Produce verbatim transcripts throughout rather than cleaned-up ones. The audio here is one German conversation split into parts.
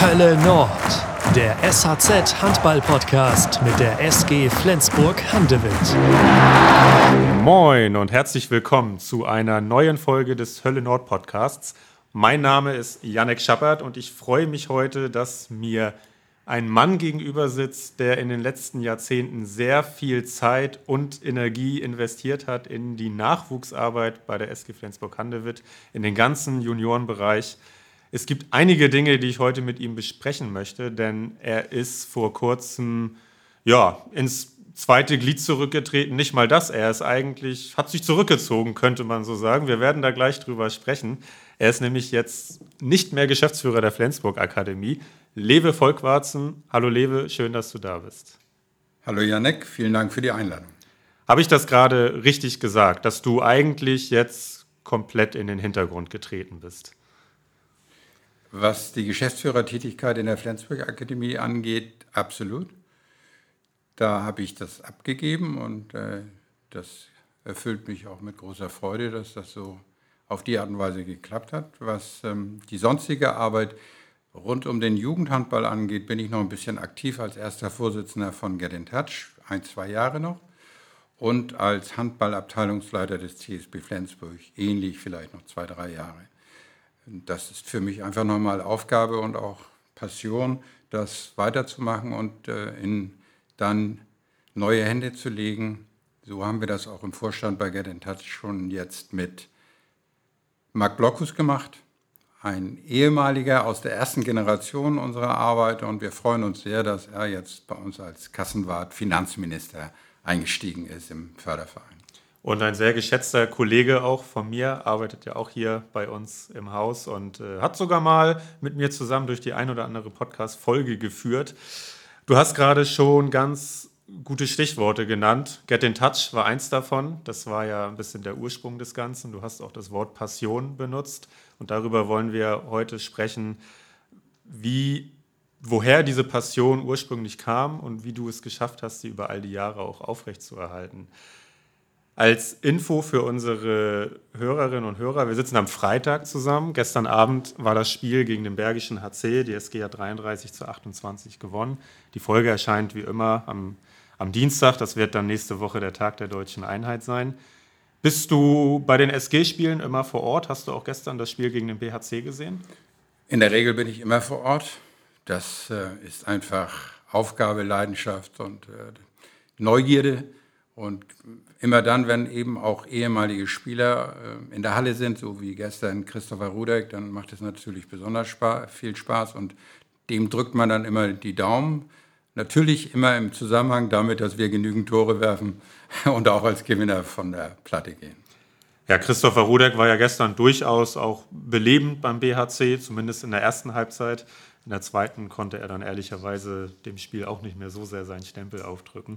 Hölle Nord, der S H Z Handball-Podcast mit der S G Flensburg-Handewitt. Moin und herzlich willkommen zu einer neuen Folge des Hölle Nord Podcasts. Mein Name ist Jannik Schappert und ich freue mich heute, dass mir ein Mann gegenüber sitzt, der in den letzten Jahrzehnten sehr viel Zeit und Energie investiert hat in die Nachwuchsarbeit bei der S G Flensburg-Handewitt, in den ganzen Juniorenbereich. Es gibt einige Dinge, die ich heute mit ihm besprechen möchte, denn er ist vor kurzem ja, ins zweite Glied zurückgetreten. Nicht mal das, er ist eigentlich, hat sich zurückgezogen, könnte man so sagen. Wir werden da gleich drüber sprechen. Er ist nämlich jetzt nicht mehr Geschäftsführer der Flensburg-Akademie. Lewe Volkwarzen. Hallo Lewe, schön, dass du da bist. Hallo Jannik, vielen Dank für die Einladung. Habe ich das gerade richtig gesagt, dass du eigentlich jetzt komplett in den Hintergrund getreten bist? Was die Geschäftsführertätigkeit in der Flensburg-Akademie angeht, absolut. Da habe ich das abgegeben und äh, das erfüllt mich auch mit großer Freude, dass das so auf die Art und Weise geklappt hat. Was ähm, die sonstige Arbeit rund um den Jugendhandball angeht, bin ich noch ein bisschen aktiv als erster Vorsitzender von Get in Touch, ein, zwei Jahre noch, und als Handballabteilungsleiter des T S B Flensburg, ähnlich vielleicht noch zwei, drei Jahre. Das ist für mich einfach nochmal Aufgabe und auch Passion, das weiterzumachen und äh, in dann neue Hände zu legen. So haben wir das auch im Vorstand bei Get in Touch schon jetzt mit Marc Blockhus gemacht, ein ehemaliger aus der ersten Generation unserer Arbeit, und wir freuen uns sehr, dass er jetzt bei uns als Kassenwart Finanzminister eingestiegen ist im Förderverein. Und ein sehr geschätzter Kollege auch von mir, arbeitet ja auch hier bei uns im Haus und äh, hat sogar mal mit mir zusammen durch die ein oder andere Podcast-Folge geführt. Du hast gerade schon ganz gute Stichworte genannt. Get in Touch war eins davon. Das war ja ein bisschen der Ursprung des Ganzen. Du hast auch das Wort Passion benutzt. Und darüber wollen wir heute sprechen, wie, woher diese Passion ursprünglich kam und wie du es geschafft hast, sie über all die Jahre auch aufrechtzuerhalten. Als Info für unsere Hörerinnen und Hörer, wir sitzen am Freitag zusammen. Gestern Abend war das Spiel gegen den Bergischen H C. Die S G hat dreiunddreißig zu achtundzwanzig gewonnen. Die Folge erscheint wie immer am, am Dienstag. Das wird dann nächste Woche der Tag der Deutschen Einheit sein. Bist du bei den S G-Spielen immer vor Ort? Hast du auch gestern das Spiel gegen den B H C gesehen? In der Regel bin ich immer vor Ort. Das äh, ist einfach Aufgabe, Leidenschaft und äh, Neugierde. Und immer dann, wenn eben auch ehemalige Spieler äh, in der Halle sind, so wie gestern Christopher Rudek, dann macht es natürlich besonders spa- viel Spaß und dem drückt man dann immer die Daumen. Natürlich immer im Zusammenhang damit, dass wir genügend Tore werfen und auch als Gewinner von der Platte gehen. Ja, Christopher Rudek war ja gestern durchaus auch belebend beim B H C, zumindest in der ersten Halbzeit. In der zweiten konnte er dann ehrlicherweise dem Spiel auch nicht mehr so sehr seinen Stempel aufdrücken.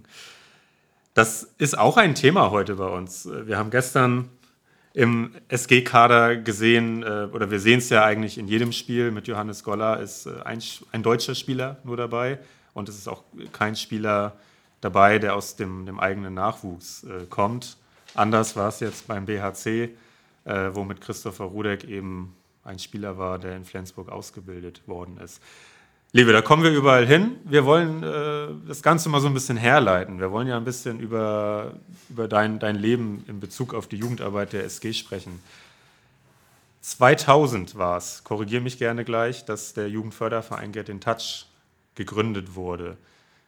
Das ist auch ein Thema heute bei uns. Wir haben gestern im S G-Kader gesehen, oder wir sehen es ja eigentlich in jedem Spiel, mit Johannes Goller ist ein, ein deutscher Spieler nur dabei und es ist auch kein Spieler dabei, der aus dem, dem eigenen Nachwuchs äh, kommt. Anders war es jetzt beim B H C, äh, wo mit Christopher Rudek eben ein Spieler war, der in Flensburg ausgebildet worden ist. Liebe, da kommen wir überall hin. Wir wollen äh, das Ganze mal so ein bisschen herleiten. Wir wollen ja ein bisschen über, über dein, dein Leben in Bezug auf die Jugendarbeit der S G sprechen. zweitausend war es, korrigiere mich gerne gleich, dass der Jugendförderverein Get in Touch gegründet wurde.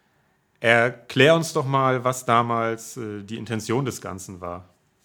Erklär uns doch mal, was damals äh, die Intention des Ganzen war.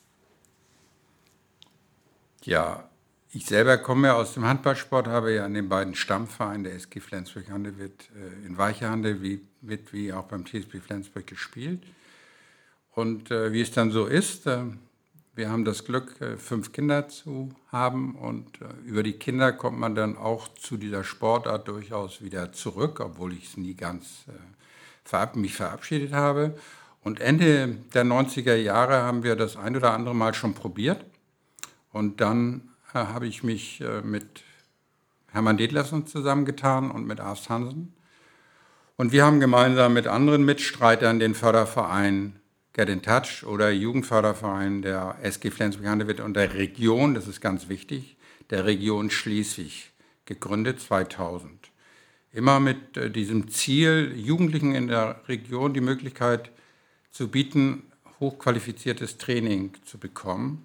Ja, ich selber komme ja aus dem Handballsport, habe ja an den beiden Stammvereinen der S G Flensburg-Handewitt äh, in Weichehande wie, mit, wie auch beim T S B Flensburg gespielt. Und äh, wie es dann so ist, äh, wir haben das Glück, äh, fünf Kinder zu haben und äh, über die Kinder kommt man dann auch zu dieser Sportart durchaus wieder zurück, obwohl ich es nie ganz äh, verab- mich verabschiedet habe. Und Ende der neunziger Jahre haben wir das ein oder andere Mal schon probiert und dann habe ich mich äh, mit Hermann Detlefsen zusammengetan und mit Arst Hansen. Und wir haben gemeinsam mit anderen Mitstreitern den Förderverein Get in Touch oder Jugendförderverein der S G Flensburg-Handewitt und der Region, das ist ganz wichtig, der Region Schleswig gegründet, zweitausend. immer mit äh, diesem Ziel, Jugendlichen in der Region die Möglichkeit zu bieten, hochqualifiziertes Training zu bekommen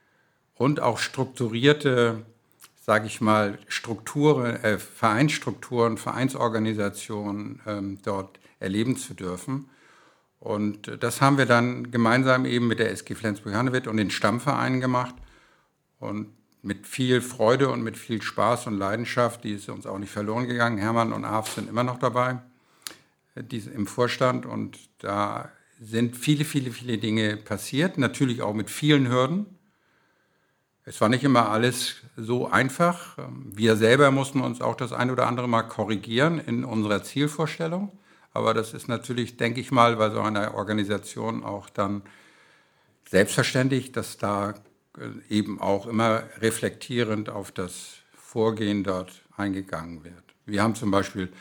und auch strukturierte, sage ich mal, Strukturen, äh, Vereinsstrukturen, Vereinsorganisationen ähm, dort erleben zu dürfen. Und das haben wir dann gemeinsam eben mit der S G Flensburg-Handewitt und den Stammvereinen gemacht. Und mit viel Freude und mit viel Spaß und Leidenschaft, die ist uns auch nicht verloren gegangen. Hermann und Arf sind immer noch dabei, die im Vorstand. Und da sind viele, viele, viele Dinge passiert. Natürlich auch mit vielen Hürden. Es war nicht immer alles so einfach. Wir selber mussten uns auch das ein oder andere Mal korrigieren in unserer Zielvorstellung. Aber das ist natürlich, denke ich mal, bei so einer Organisation auch dann selbstverständlich, dass da eben auch immer reflektierend auf das Vorgehen dort eingegangen wird. Wir haben zum Beispiel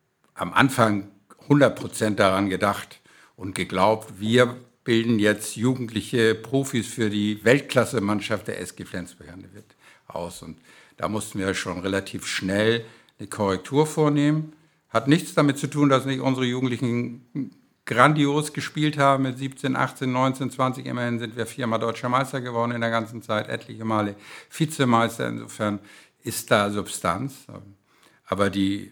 am Anfang hundert Prozent daran gedacht und geglaubt, wir bilden jetzt jugendliche Profis für die Weltklasse-Mannschaft der S G Flensburg-Handewitt aus. Und da mussten wir schon relativ schnell eine Korrektur vornehmen. Hat nichts damit zu tun, dass nicht unsere Jugendlichen grandios gespielt haben mit siebzehn, achtzehn, neunzehn, zwanzig. Immerhin sind wir viermal Deutscher Meister geworden in der ganzen Zeit, etliche Male Vizemeister. Insofern ist da Substanz. Aber die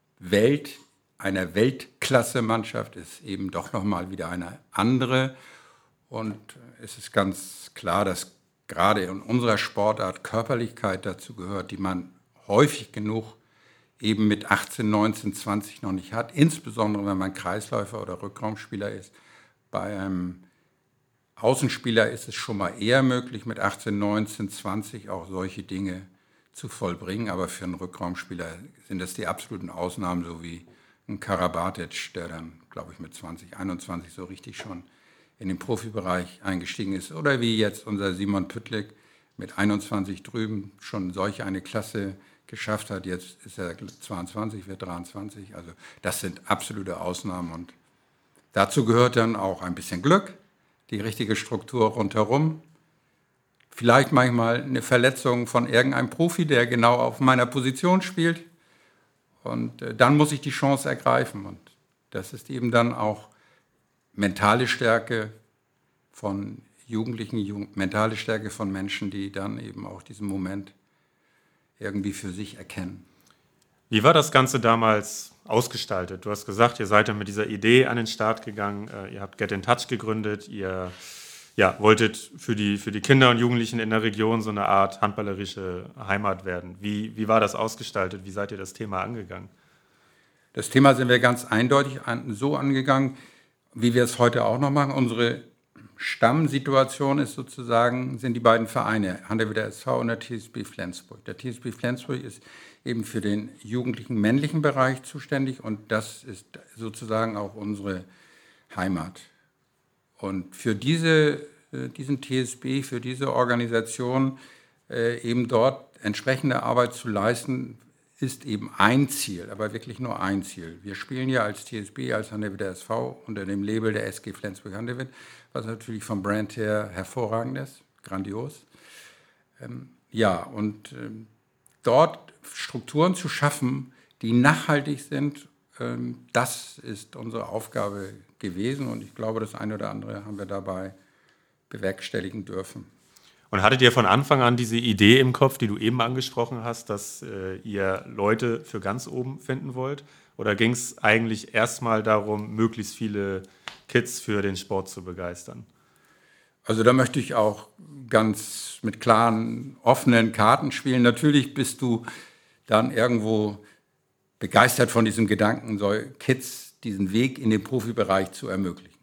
Welt einer Weltklasse-Mannschaft ist eben doch nochmal wieder eine andere. Und es ist ganz klar, dass gerade in unserer Sportart Körperlichkeit dazu gehört, die man häufig genug eben mit achtzehn, neunzehn, zwanzig noch nicht hat, insbesondere wenn man Kreisläufer oder Rückraumspieler ist. Bei einem Außenspieler ist es schon mal eher möglich, mit achtzehn, neunzehn, zwanzig auch solche Dinge zu vollbringen, aber für einen Rückraumspieler sind das die absoluten Ausnahmen, so wie ein Karabatic, der dann, glaube ich, mit zwanzig, einundzwanzig so richtig schon in den Profibereich eingestiegen ist, oder wie jetzt unser Simon Püttlik mit einundzwanzig drüben schon solch eine Klasse geschafft hat. Jetzt ist er zweiundzwanzig, wird dreiundzwanzig. Also das sind absolute Ausnahmen. Und dazu gehört dann auch ein bisschen Glück, die richtige Struktur rundherum. Vielleicht manchmal eine Verletzung von irgendeinem Profi, der genau auf meiner Position spielt. Und dann muss ich die Chance ergreifen. Und das ist eben dann auch mentale Stärke von Jugendlichen, Jugend, mentale Stärke von Menschen, die dann eben auch diesen Moment irgendwie für sich erkennen. Wie war das Ganze damals ausgestaltet? Du hast gesagt, ihr seid dann mit dieser Idee an den Start gegangen, ihr habt Get in Touch gegründet, ihr ja, wolltet für die, für die Kinder und Jugendlichen in der Region so eine Art handballerische Heimat werden. Wie, wie war das ausgestaltet? Wie seid ihr das Thema angegangen? Das Thema sind wir ganz eindeutig an, so angegangen, wie wir es heute auch noch machen. Unsere Stammsituation ist sozusagen, sind die beiden Vereine, Handewitter S V und der T S B Flensburg. Der T S B Flensburg ist eben für den jugendlichen männlichen Bereich zuständig und das ist sozusagen auch unsere Heimat. Und für diese, diesen T S B, für diese Organisation eben dort entsprechende Arbeit zu leisten, ist eben ein Ziel, aber wirklich nur ein Ziel. Wir spielen ja als T S B, als Handewitter S V unter dem Label der S G Flensburg-Handewitt, was natürlich vom Brand her hervorragend ist, grandios. Ähm, ja, und ähm, dort Strukturen zu schaffen, die nachhaltig sind, ähm, das ist unsere Aufgabe gewesen und ich glaube, das eine oder andere haben wir dabei bewerkstelligen dürfen. Und hattet ihr von Anfang an diese Idee im Kopf, die du eben angesprochen hast, dass äh, ihr Leute für ganz oben finden wollt? Oder ging es eigentlich erstmal darum, möglichst viele Kids für den Sport zu begeistern? Also da möchte ich auch ganz mit klaren, offenen Karten spielen. Natürlich bist du dann irgendwo begeistert von diesem Gedanken, so Kids diesen Weg in den Profibereich zu ermöglichen.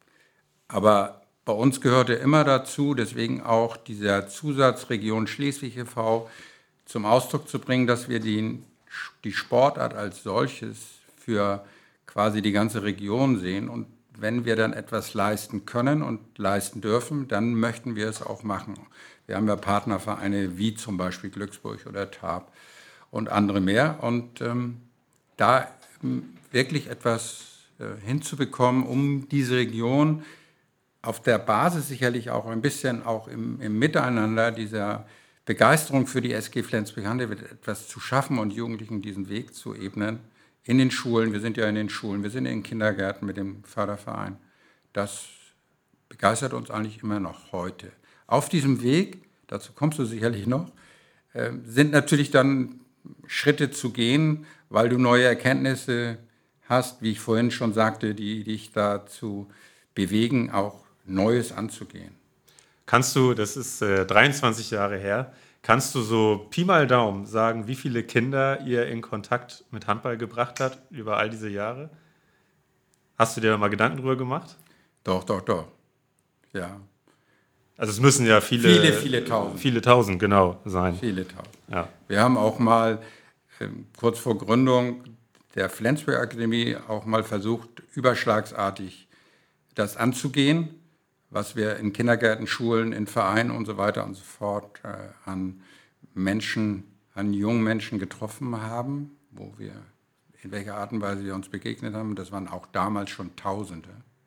Aber bei uns gehörte immer dazu, deswegen auch dieser Zusatz Region Schleswig e V zum Ausdruck zu bringen, dass wir die, die Sportart als solches für quasi die ganze Region sehen. Und wenn wir dann etwas leisten können und leisten dürfen, dann möchten wir es auch machen. Wir haben ja Partnervereine wie zum Beispiel Glücksburg oder Tarp und andere mehr. Und ähm, da ähm, wirklich etwas äh, hinzubekommen, um diese Region auf der Basis sicherlich auch ein bisschen auch im, im Miteinander dieser Begeisterung für die S G Flensburg-Handewitt etwas zu schaffen und Jugendlichen diesen Weg zu ebnen, in den Schulen, wir sind ja in den Schulen, wir sind in den Kindergärten mit dem Förderverein. Das begeistert uns eigentlich immer noch heute. Auf diesem Weg, dazu kommst du sicherlich noch, äh, sind natürlich dann Schritte zu gehen, weil du neue Erkenntnisse hast, wie ich vorhin schon sagte, die dich dazu bewegen, auch Neues anzugehen. Kannst du, das ist äh, dreiundzwanzig Jahre her, kannst du so Pi mal Daumen sagen, wie viele Kinder ihr in Kontakt mit Handball gebracht habt über all diese Jahre? Hast du dir da mal Gedanken drüber gemacht? Doch, doch, doch. Ja. Also es müssen ja viele, Viele, viele Tausend. Viele Tausend, genau, sein. Viele Tausend. Ja. Wir haben auch mal ähm, kurz vor Gründung der Flensburg Akademie auch mal versucht, überschlagsartig das anzugehen, was wir in Kindergärten, Schulen, in Vereinen und so weiter und so fort äh, an Menschen, an jungen Menschen getroffen haben, wo wir, in welcher Art und Weise wir uns begegnet haben. Das waren auch damals schon Tausende.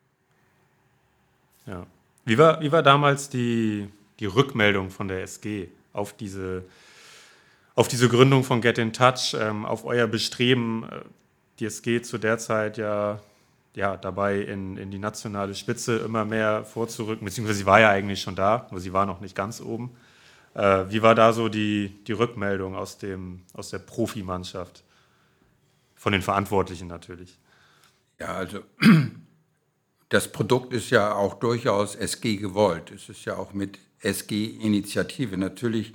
Ja. Wie war, wie war damals die, die Rückmeldung von der S G auf diese, auf diese Gründung von Get in Touch, ähm, auf euer Bestreben, die S G zu der Zeit ja, ja dabei in, in die nationale Spitze immer mehr vorzurücken, beziehungsweise sie war ja eigentlich schon da, nur sie war noch nicht ganz oben. Äh, wie war da so die, die Rückmeldung aus, dem, aus der Profimannschaft? Von den Verantwortlichen natürlich. Ja, also das Produkt ist ja auch durchaus S G gewollt. Es ist ja auch mit S G-Initiative. Natürlich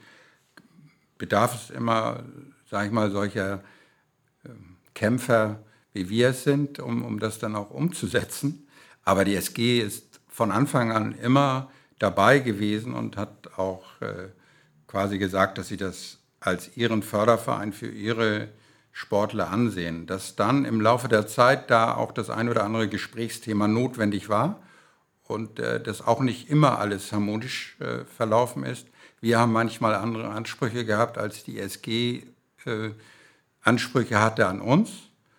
bedarf es immer, sage ich mal, solcher äh, Kämpfer, wie wir es sind, um, um das dann auch umzusetzen. Aber die S G ist von Anfang an immer dabei gewesen und hat auch äh, quasi gesagt, dass sie das als ihren Förderverein für ihre Sportler ansehen. Dass dann im Laufe der Zeit da auch das ein oder andere Gesprächsthema notwendig war und äh, das auch nicht immer alles harmonisch äh, verlaufen ist. Wir haben manchmal andere Ansprüche gehabt, als die S G äh, Ansprüche hatte an uns.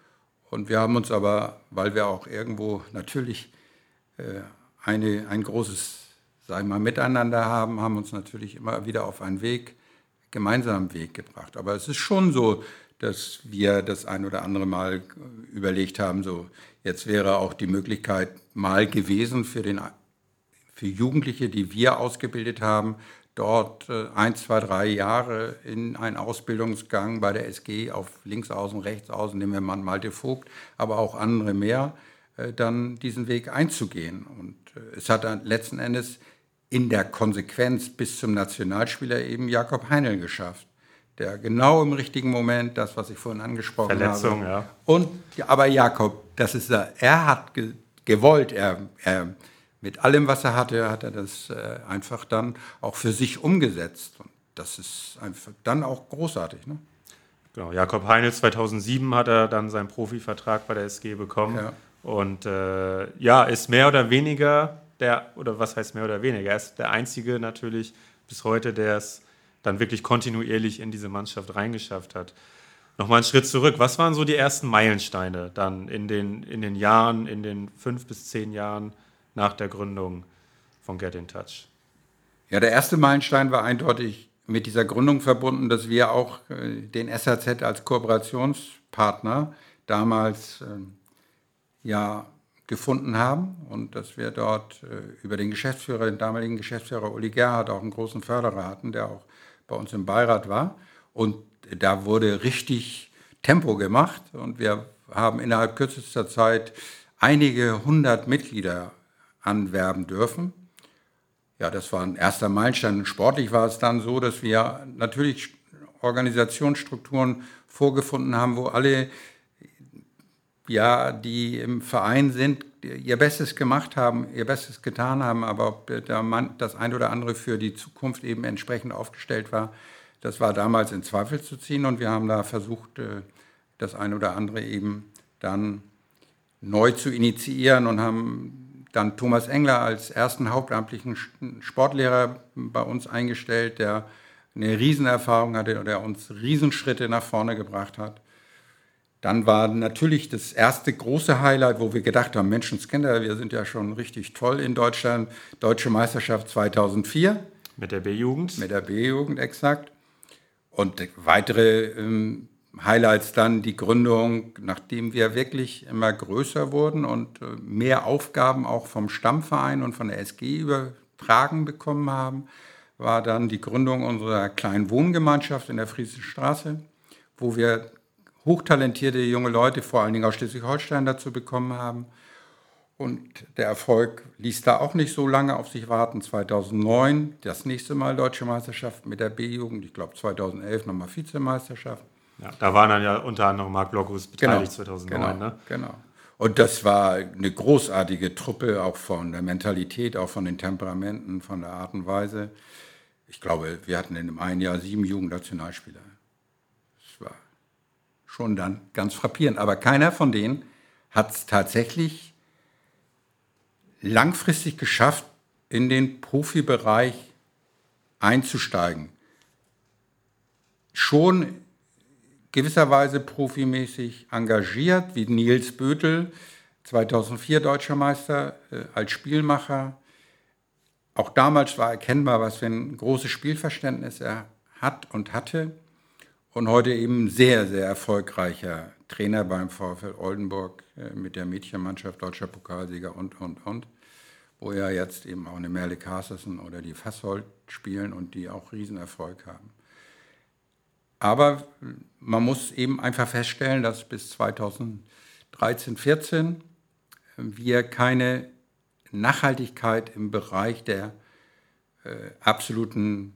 Und wir haben uns aber, weil wir auch irgendwo natürlich äh, eine, ein großes, sag ich mal, Miteinander haben, haben uns natürlich immer wieder auf einen Weg, gemeinsamen Weg gebracht. Aber es ist schon so, dass wir das ein oder andere Mal überlegt haben, so jetzt wäre auch die Möglichkeit mal gewesen für, den, für Jugendliche, die wir ausgebildet haben, dort äh, ein, zwei, drei Jahre in einen Ausbildungsgang bei der S G auf Linksaußen, Rechtsaußen, nehmen wir mal Malte Vogt, aber auch andere mehr, äh, dann diesen Weg einzugehen. Und äh, es hat dann letzten Endes in der Konsequenz bis zum Nationalspieler eben Jakob Heinl geschafft, der genau im richtigen Moment, das, was ich vorhin angesprochen Verletzung, habe. ja. Und, aber Jakob, das ist er, er hat ge, gewollt, er, er mit allem, was er hatte, hat er das äh, einfach dann auch für sich umgesetzt. Und das ist einfach dann auch großartig. Ne? Genau, Jakob Heinl zweitausendsieben hat er dann seinen Profivertrag bei der S G bekommen. Ja. Und äh, ja, ist mehr oder weniger der, oder was heißt mehr oder weniger, er ist der Einzige natürlich bis heute, der es dann wirklich kontinuierlich in diese Mannschaft reingeschafft hat. Nochmal einen Schritt zurück. Was waren so die ersten Meilensteine dann in den, in den Jahren, in den fünf bis zehn Jahren nach der Gründung von Get in Touch? Ja, der erste Meilenstein war eindeutig mit dieser Gründung verbunden, dass wir auch äh, den S H Z als Kooperationspartner damals äh, ja gefunden haben und dass wir dort äh, über den Geschäftsführer, den damaligen Geschäftsführer Uli Gerhardt, auch einen großen Förderer hatten, der auch bei uns im Beirat war. Und da wurde richtig Tempo gemacht und wir haben innerhalb kürzester Zeit einige hundert Mitglieder anwerben dürfen. Ja, das war ein erster Meilenstein. Sportlich war es dann so, dass wir natürlich Organisationsstrukturen vorgefunden haben, wo alle, ja, die im Verein sind, ihr Bestes gemacht haben, ihr Bestes getan haben, aber ob der Mann, das ein oder andere für die Zukunft eben entsprechend aufgestellt war, das war damals in Zweifel zu ziehen und wir haben da versucht, das ein oder andere eben dann neu zu initiieren und haben dann Thomas Engler als ersten hauptamtlichen Sportlehrer bei uns eingestellt, der eine Riesenerfahrung hatte und der uns Riesenschritte nach vorne gebracht hat. Dann war natürlich das erste große Highlight, wo wir gedacht haben, Menschenskinder, wir sind ja schon richtig toll in Deutschland, Deutsche Meisterschaft zweitausendvier. Mit der B-Jugend? Mit der B-Jugend, exakt. Und weitere ähm, Highlights dann die Gründung, nachdem wir wirklich immer größer wurden und mehr Aufgaben auch vom Stammverein und von der S G übertragen bekommen haben, war dann die Gründung unserer kleinen Wohngemeinschaft in der Friesischen Straße, wo wir hochtalentierte junge Leute, vor allen Dingen aus Schleswig-Holstein, dazu bekommen haben. Und der Erfolg ließ da auch nicht so lange auf sich warten. zweitausendneun das nächste Mal Deutsche Meisterschaft mit der B-Jugend, ich glaube zweitausendelf nochmal Vizemeisterschaft. Ja, da waren dann ja unter anderem Marc Blockhus beteiligt, genau, zweitausendneun. Genau, ne? genau. Und das war eine großartige Truppe, auch von der Mentalität, auch von den Temperamenten, von der Art und Weise. Ich glaube, wir hatten in einem Jahr sieben Jugendnationalspieler. Das war schon dann ganz frappierend. Aber keiner von denen hat es tatsächlich langfristig geschafft, in den Profibereich einzusteigen. Schon gewisserweise profimäßig engagiert, wie Nils Bötel, zweitausendvier Deutscher Meister äh, als Spielmacher. Auch damals war erkennbar, was für ein großes Spielverständnis er hat und hatte. Und heute eben sehr, sehr erfolgreicher Trainer beim VfL Oldenburg äh, mit der Mädchenmannschaft, deutscher Pokalsieger und, und, und. Wo ja jetzt eben auch eine Merle Carstensen oder die Fassold spielen und die auch Riesenerfolg haben. Aber man muss eben einfach feststellen, dass bis zweitausenddreizehn, vierzehn wir keine Nachhaltigkeit im Bereich der äh, absoluten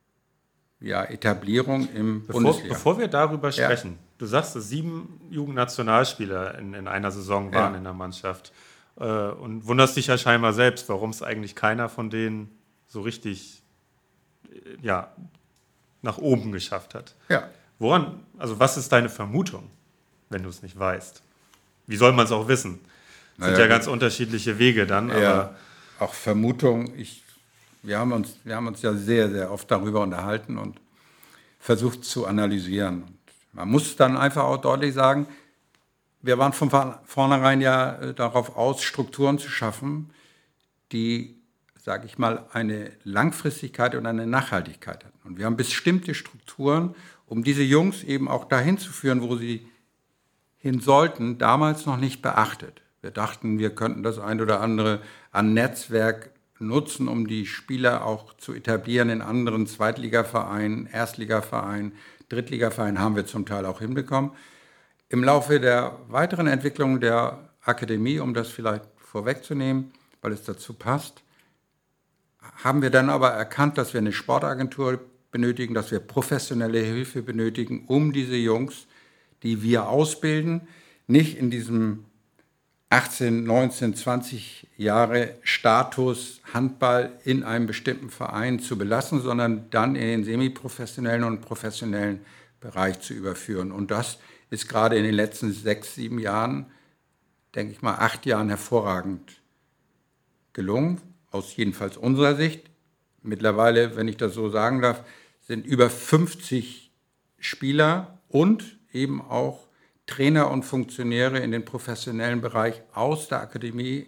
ja, Etablierung im Bevor, Bundesliga. bevor wir darüber Ja. sprechen, du sagst, dass sieben Jugendnationalspieler in, in einer Saison waren Ja. in der Mannschaft äh, und wunderst dich ja scheinbar selbst, warum es eigentlich keiner von denen so richtig äh, ja, nach oben geschafft hat. Ja. Woran, also was ist deine Vermutung, wenn du es nicht weißt? Wie soll man es auch wissen? Das sind Naja, ja ganz unterschiedliche Wege dann, Ja, aber auch Vermutung. Ich, wir, haben uns, wir haben uns ja sehr, sehr oft darüber unterhalten und versucht zu analysieren. Und man muss dann einfach auch deutlich sagen, wir waren von vornherein ja äh, darauf aus, Strukturen zu schaffen, die, sage ich mal, eine Langfristigkeit und eine Nachhaltigkeit hatten. Und wir haben bestimmte Strukturen, um diese Jungs eben auch dahin zu führen, wo sie hin sollten, damals noch nicht beachtet. Wir dachten, wir könnten das ein oder andere an Netzwerk nutzen, um die Spieler auch zu etablieren in anderen Zweitligavereinen, Erstligavereinen, Drittligavereinen, haben wir zum Teil auch hinbekommen. Im Laufe der weiteren Entwicklung der Akademie, um das vielleicht vorwegzunehmen, weil es dazu passt, haben wir dann aber erkannt, dass wir eine Sportagentur benötigen, dass wir professionelle Hilfe benötigen, um diese Jungs, die wir ausbilden, nicht in diesem achtzehn, neunzehn, zwanzig Jahre Status Handball in einem bestimmten Verein zu belassen, sondern dann in den semiprofessionellen und professionellen Bereich zu überführen. Und das ist gerade in den letzten sechs, sieben Jahren, denke ich mal, acht Jahren hervorragend gelungen, aus jedenfalls unserer Sicht. Mittlerweile, wenn ich das so sagen darf, sind über fünfzig Spieler und eben auch Trainer und Funktionäre in den professionellen Bereich aus der Akademie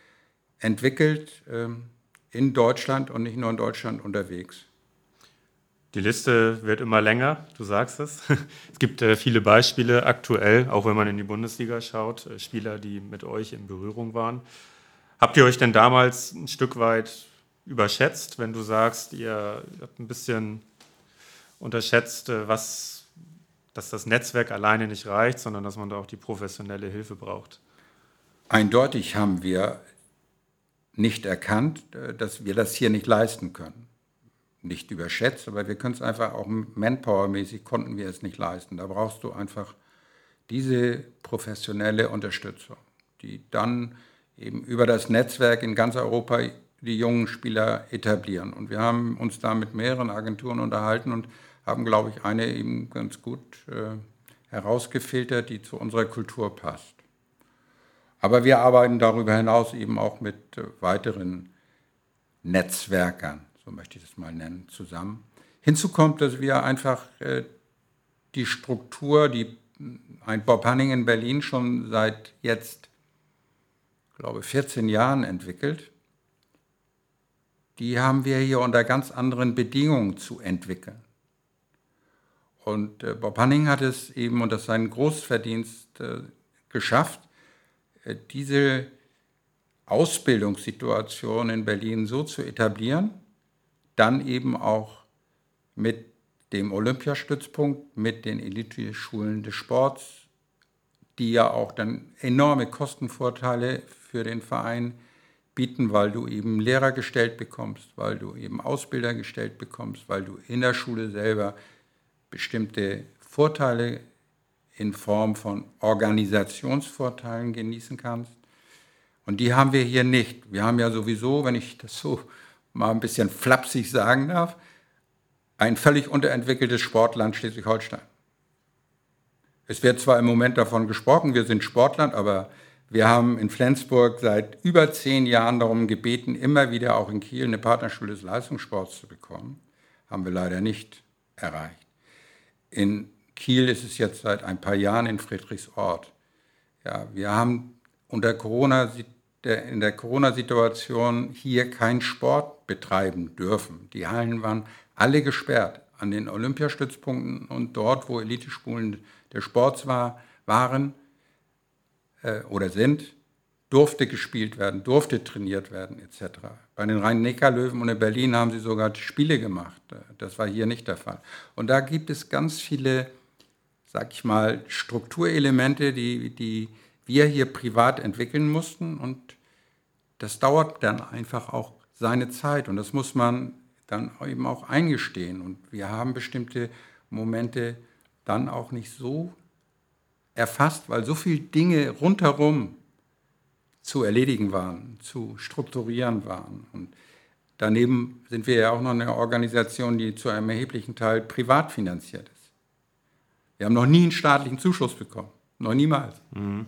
entwickelt, ähm, in Deutschland und nicht nur in Deutschland unterwegs. die Liste wird immer länger, du sagst es. Es gibt äh, viele Beispiele aktuell, auch wenn man in die Bundesliga schaut, äh, Spieler, die mit euch in Berührung waren. Habt ihr euch denn damals ein Stück weit überschätzt, wenn du sagst, ihr habt ein bisschen unterschätzt, äh, was, dass das Netzwerk alleine nicht reicht, sondern dass man da auch die professionelle Hilfe braucht? Eindeutig haben wir nicht erkannt, dass wir das hier nicht leisten können. Nicht überschätzt, aber wir können es einfach auch manpowermäßig konnten wir es nicht leisten. Da brauchst du einfach diese professionelle Unterstützung, die dann eben über das Netzwerk in ganz Europa die jungen Spieler etablieren. Und wir haben uns da mit mehreren Agenturen unterhalten und haben, glaube ich, eine eben ganz gut äh, herausgefiltert, die zu unserer Kultur passt. Aber wir arbeiten darüber hinaus eben auch mit äh, weiteren Netzwerkern, so möchte ich das mal nennen, zusammen. Hinzu kommt, dass wir einfach äh, die Struktur, die ein Bob Hanning in Berlin schon seit jetzt, glaube vierzehn Jahren entwickelt, die haben wir hier unter ganz anderen Bedingungen zu entwickeln. Und äh, Bob Hanning hat es eben, und das ist sein Großverdienst, äh, geschafft, äh, diese Ausbildungssituation in Berlin so zu etablieren, dann eben auch mit dem Olympiastützpunkt, mit den Elite-Schulen des Sports, die ja auch dann enorme Kostenvorteile für den Verein bieten, weil du eben Lehrer gestellt bekommst, weil du eben Ausbilder gestellt bekommst, weil du in der Schule selber bestimmte Vorteile in Form von Organisationsvorteilen genießen kannst. Und die haben wir hier nicht. Wir haben ja sowieso, wenn ich das so mal ein bisschen flapsig sagen darf, ein völlig unterentwickeltes Sportland Schleswig-Holstein. Es wird zwar im Moment davon gesprochen, wir sind Sportland, aber wir haben in Flensburg seit über zehn Jahren darum gebeten, immer wieder auch in Kiel eine Partnerschule des Leistungssports zu bekommen. Haben wir leider nicht erreicht. In Kiel ist es jetzt seit ein paar Jahren in Friedrichsort. Ja, wir haben unter Corona, in der Corona-Situation hier keinen Sport betreiben dürfen. Die Hallen waren alle gesperrt an den Olympiastützpunkten und dort, wo Eliteschulen des Sports war, waren äh, oder sind, durfte gespielt werden, durfte trainiert werden et cetera. Bei den Rhein-Neckar-Löwen und in Berlin haben sie sogar Spiele gemacht. Das war hier nicht der Fall. Und da gibt es ganz viele, sag ich mal, Strukturelemente, die, die wir hier privat entwickeln mussten. Und das dauert dann einfach auch seine Zeit. Und das muss man dann eben auch eingestehen. Und wir haben bestimmte Momente dann auch nicht so erfasst, weil so viele Dinge rundherum zu erledigen waren, zu strukturieren waren. Und daneben sind wir ja auch noch eine Organisation, die zu einem erheblichen Teil privat finanziert ist. Wir haben noch nie einen staatlichen Zuschuss bekommen, noch niemals. Mhm.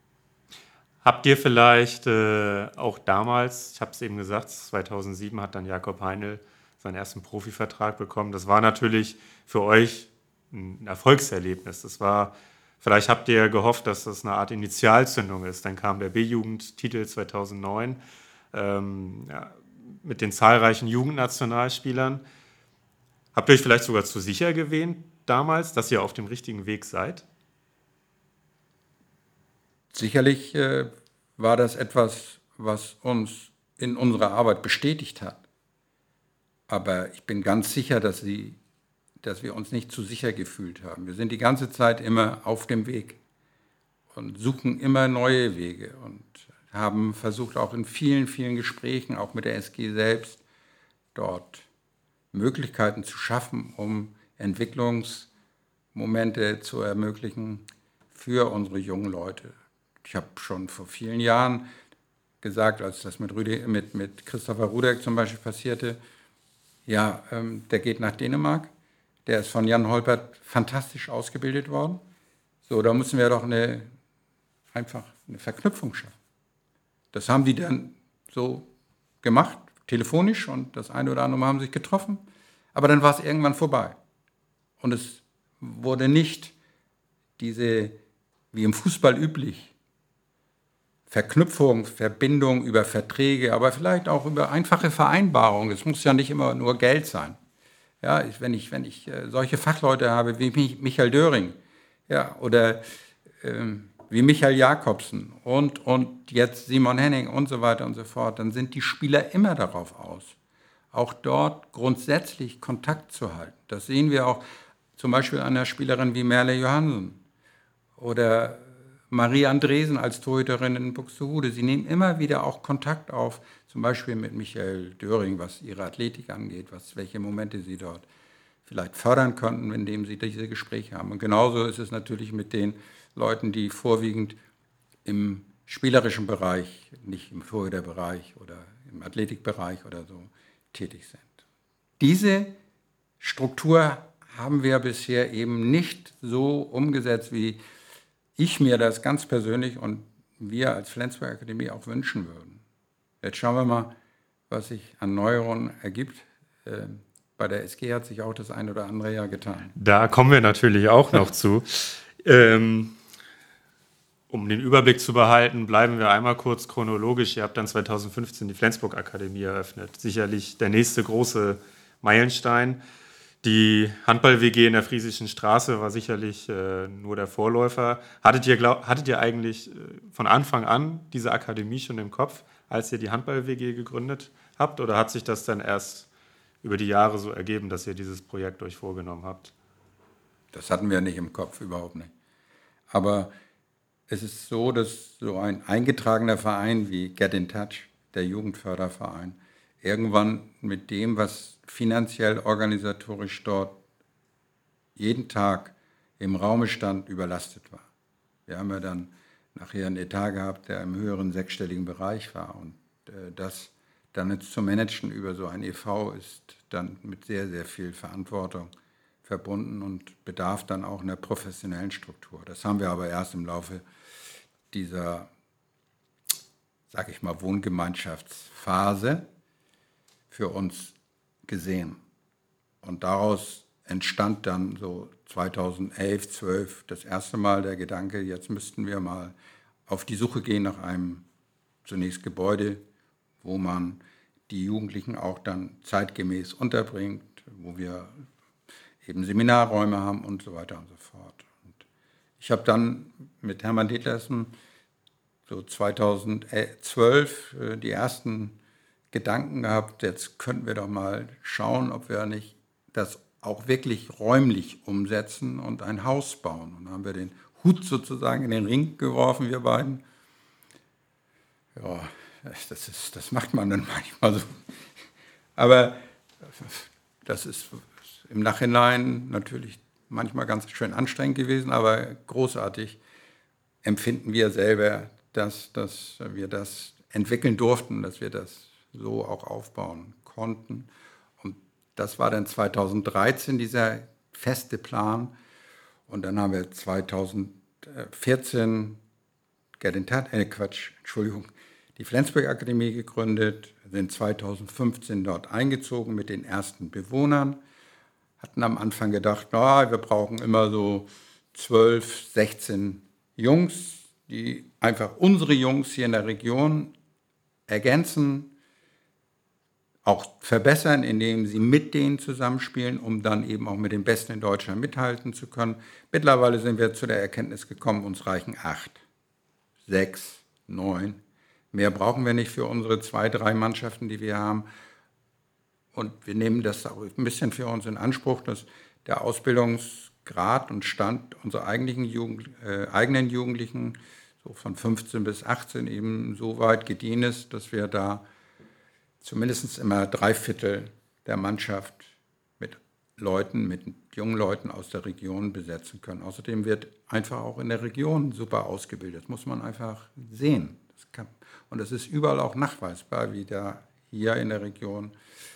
Habt ihr vielleicht äh, auch damals, ich habe es eben gesagt, zweitausendsieben hat dann Jakob Heinl seinen ersten Profivertrag bekommen. Das war natürlich für euch ein Erfolgserlebnis. Das war, vielleicht habt ihr gehofft, dass das eine Art Initialzündung ist. Dann kam der B-Jugendtitel zweitausendneun ähm, ja, mit den zahlreichen Jugendnationalspielern. Habt ihr euch vielleicht sogar zu sicher gewähnt damals, dass ihr auf dem richtigen Weg seid? Sicherlich äh, war das etwas, was uns in unserer Arbeit bestätigt hat. Aber ich bin ganz sicher, dass, sie, dass wir uns nicht zu sicher gefühlt haben. Wir sind die ganze Zeit immer auf dem Weg und suchen immer neue Wege und haben versucht, auch in vielen, vielen Gesprächen, auch mit der S G selbst, dort Möglichkeiten zu schaffen, um Entwicklungsmomente zu ermöglichen für unsere jungen Leute. Ich habe schon vor vielen Jahren gesagt, als das mit, Rüde, mit, mit Christopher Rudek zum Beispiel passierte, ja, ähm, der geht nach Dänemark, der ist von Jan Holpert fantastisch ausgebildet worden. So, da müssen wir doch eine, einfach eine Verknüpfung schaffen. Das haben die dann so gemacht, telefonisch, und das eine oder andere Mal haben sich getroffen, aber dann war es irgendwann vorbei. Und es wurde nicht diese, wie im Fußball üblich, Verknüpfung, Verbindung über Verträge, aber vielleicht auch über einfache Vereinbarungen. Es muss ja nicht immer nur Geld sein. Ja, ich, wenn ich, wenn ich äh, solche Fachleute habe wie Mich- Michael Döring, ja, oder ähm, wie Michael Jakobsen und, und jetzt Simon Henning und so weiter und so fort, dann sind die Spieler immer darauf aus, auch dort grundsätzlich Kontakt zu halten. Das sehen wir auch zum Beispiel an einer Spielerin wie Merle Johansen oder Marie Andresen als Torhüterin in Buxtehude. Sie nehmen immer wieder auch Kontakt auf, zum Beispiel mit Michael Döring, was ihre Athletik angeht, was, welche Momente sie dort vielleicht fördern könnten, indem sie diese Gespräche haben. Und genauso ist es natürlich mit den Leuten, die vorwiegend im spielerischen Bereich, nicht im Torhüterbereich oder im Athletikbereich oder so tätig sind. Diese Struktur haben wir bisher eben nicht so umgesetzt, wie ich mir das ganz persönlich und wir als Flensburg Akademie auch wünschen würden. Jetzt schauen wir mal, was sich an Neuerungen ergibt. Äh, bei der S G hat sich auch das ein oder andere Jahr getan. Da kommen wir natürlich auch noch zu. Ähm, um den Überblick zu behalten, bleiben wir einmal kurz chronologisch. Ihr habt dann zweitausendfünfzehn die Flensburg Akademie eröffnet. Sicherlich der nächste große Meilenstein. Die Handball-W G in der Friesischen Straße war sicherlich äh, nur der Vorläufer. Hattet ihr, glaub, hattet ihr eigentlich äh, von Anfang an diese Akademie schon im Kopf, als ihr die Handball-W G gegründet habt? Oder hat sich das dann erst über die Jahre so ergeben, dass ihr dieses Projekt euch vorgenommen habt? Das hatten wir nicht im Kopf, überhaupt nicht. Aber es ist so, dass so ein eingetragener Verein wie Get in Touch, der Jugendförderverein, irgendwann mit dem, was finanziell, organisatorisch dort jeden Tag im Raume stand, überlastet war. Wir haben ja dann nachher einen Etat gehabt, der im höheren sechsstelligen Bereich war. Und äh, das dann jetzt zu managen über so ein E V ist dann mit sehr, sehr viel Verantwortung verbunden und bedarf dann auch einer professionellen Struktur. Das haben wir aber erst im Laufe dieser, sage ich mal, Wohngemeinschaftsphase für uns gesehen. Und daraus entstand dann so zweitausendelf, zwölf das erste Mal der Gedanke, jetzt müssten wir mal auf die Suche gehen nach einem zunächst Gebäude, wo man die Jugendlichen auch dann zeitgemäß unterbringt, wo wir eben Seminarräume haben und so weiter und so fort. Und ich habe dann mit Hermann Detlefsen so zweitausendzwölf die ersten Gedanken gehabt, jetzt könnten wir doch mal schauen, ob wir nicht das auch wirklich räumlich umsetzen und ein Haus bauen. Und dann haben wir den Hut sozusagen in den Ring geworfen, wir beiden. Ja, das, ist, das macht man dann manchmal so. Aber das ist im Nachhinein natürlich manchmal ganz schön anstrengend gewesen, aber großartig empfinden wir selber, dass, dass wir das entwickeln durften, dass wir das so auch aufbauen konnten. Und das war dann zweitausenddreizehn dieser feste Plan. Und dann haben wir zweitausendvierzehn Get in Touch, äh Quatsch, Entschuldigung, die Flensburg-Akademie gegründet, sind zweitausendfünfzehn dort eingezogen mit den ersten Bewohnern, hatten am Anfang gedacht, na, wir brauchen immer so zwölf, sechzehn Jungs, die einfach unsere Jungs hier in der Region ergänzen, auch verbessern, indem sie mit denen zusammenspielen, um dann eben auch mit den Besten in Deutschland mithalten zu können. Mittlerweile sind wir zu der Erkenntnis gekommen, uns reichen acht, sechs, neun. Mehr brauchen wir nicht für unsere zwei, drei Mannschaften, die wir haben. Und wir nehmen das auch ein bisschen für uns in Anspruch, dass der Ausbildungsgrad und Stand unserer eigentlichen Jugend, äh, eigenen Jugendlichen so von fünfzehn bis achtzehn eben so weit gediehen ist, dass wir da zumindest immer drei Viertel der Mannschaft mit Leuten, mit jungen Leuten aus der Region besetzen können. Außerdem wird einfach auch in der Region super ausgebildet. Das muss man einfach sehen. Das kann, und es ist überall auch nachweisbar, wie da hier in der Region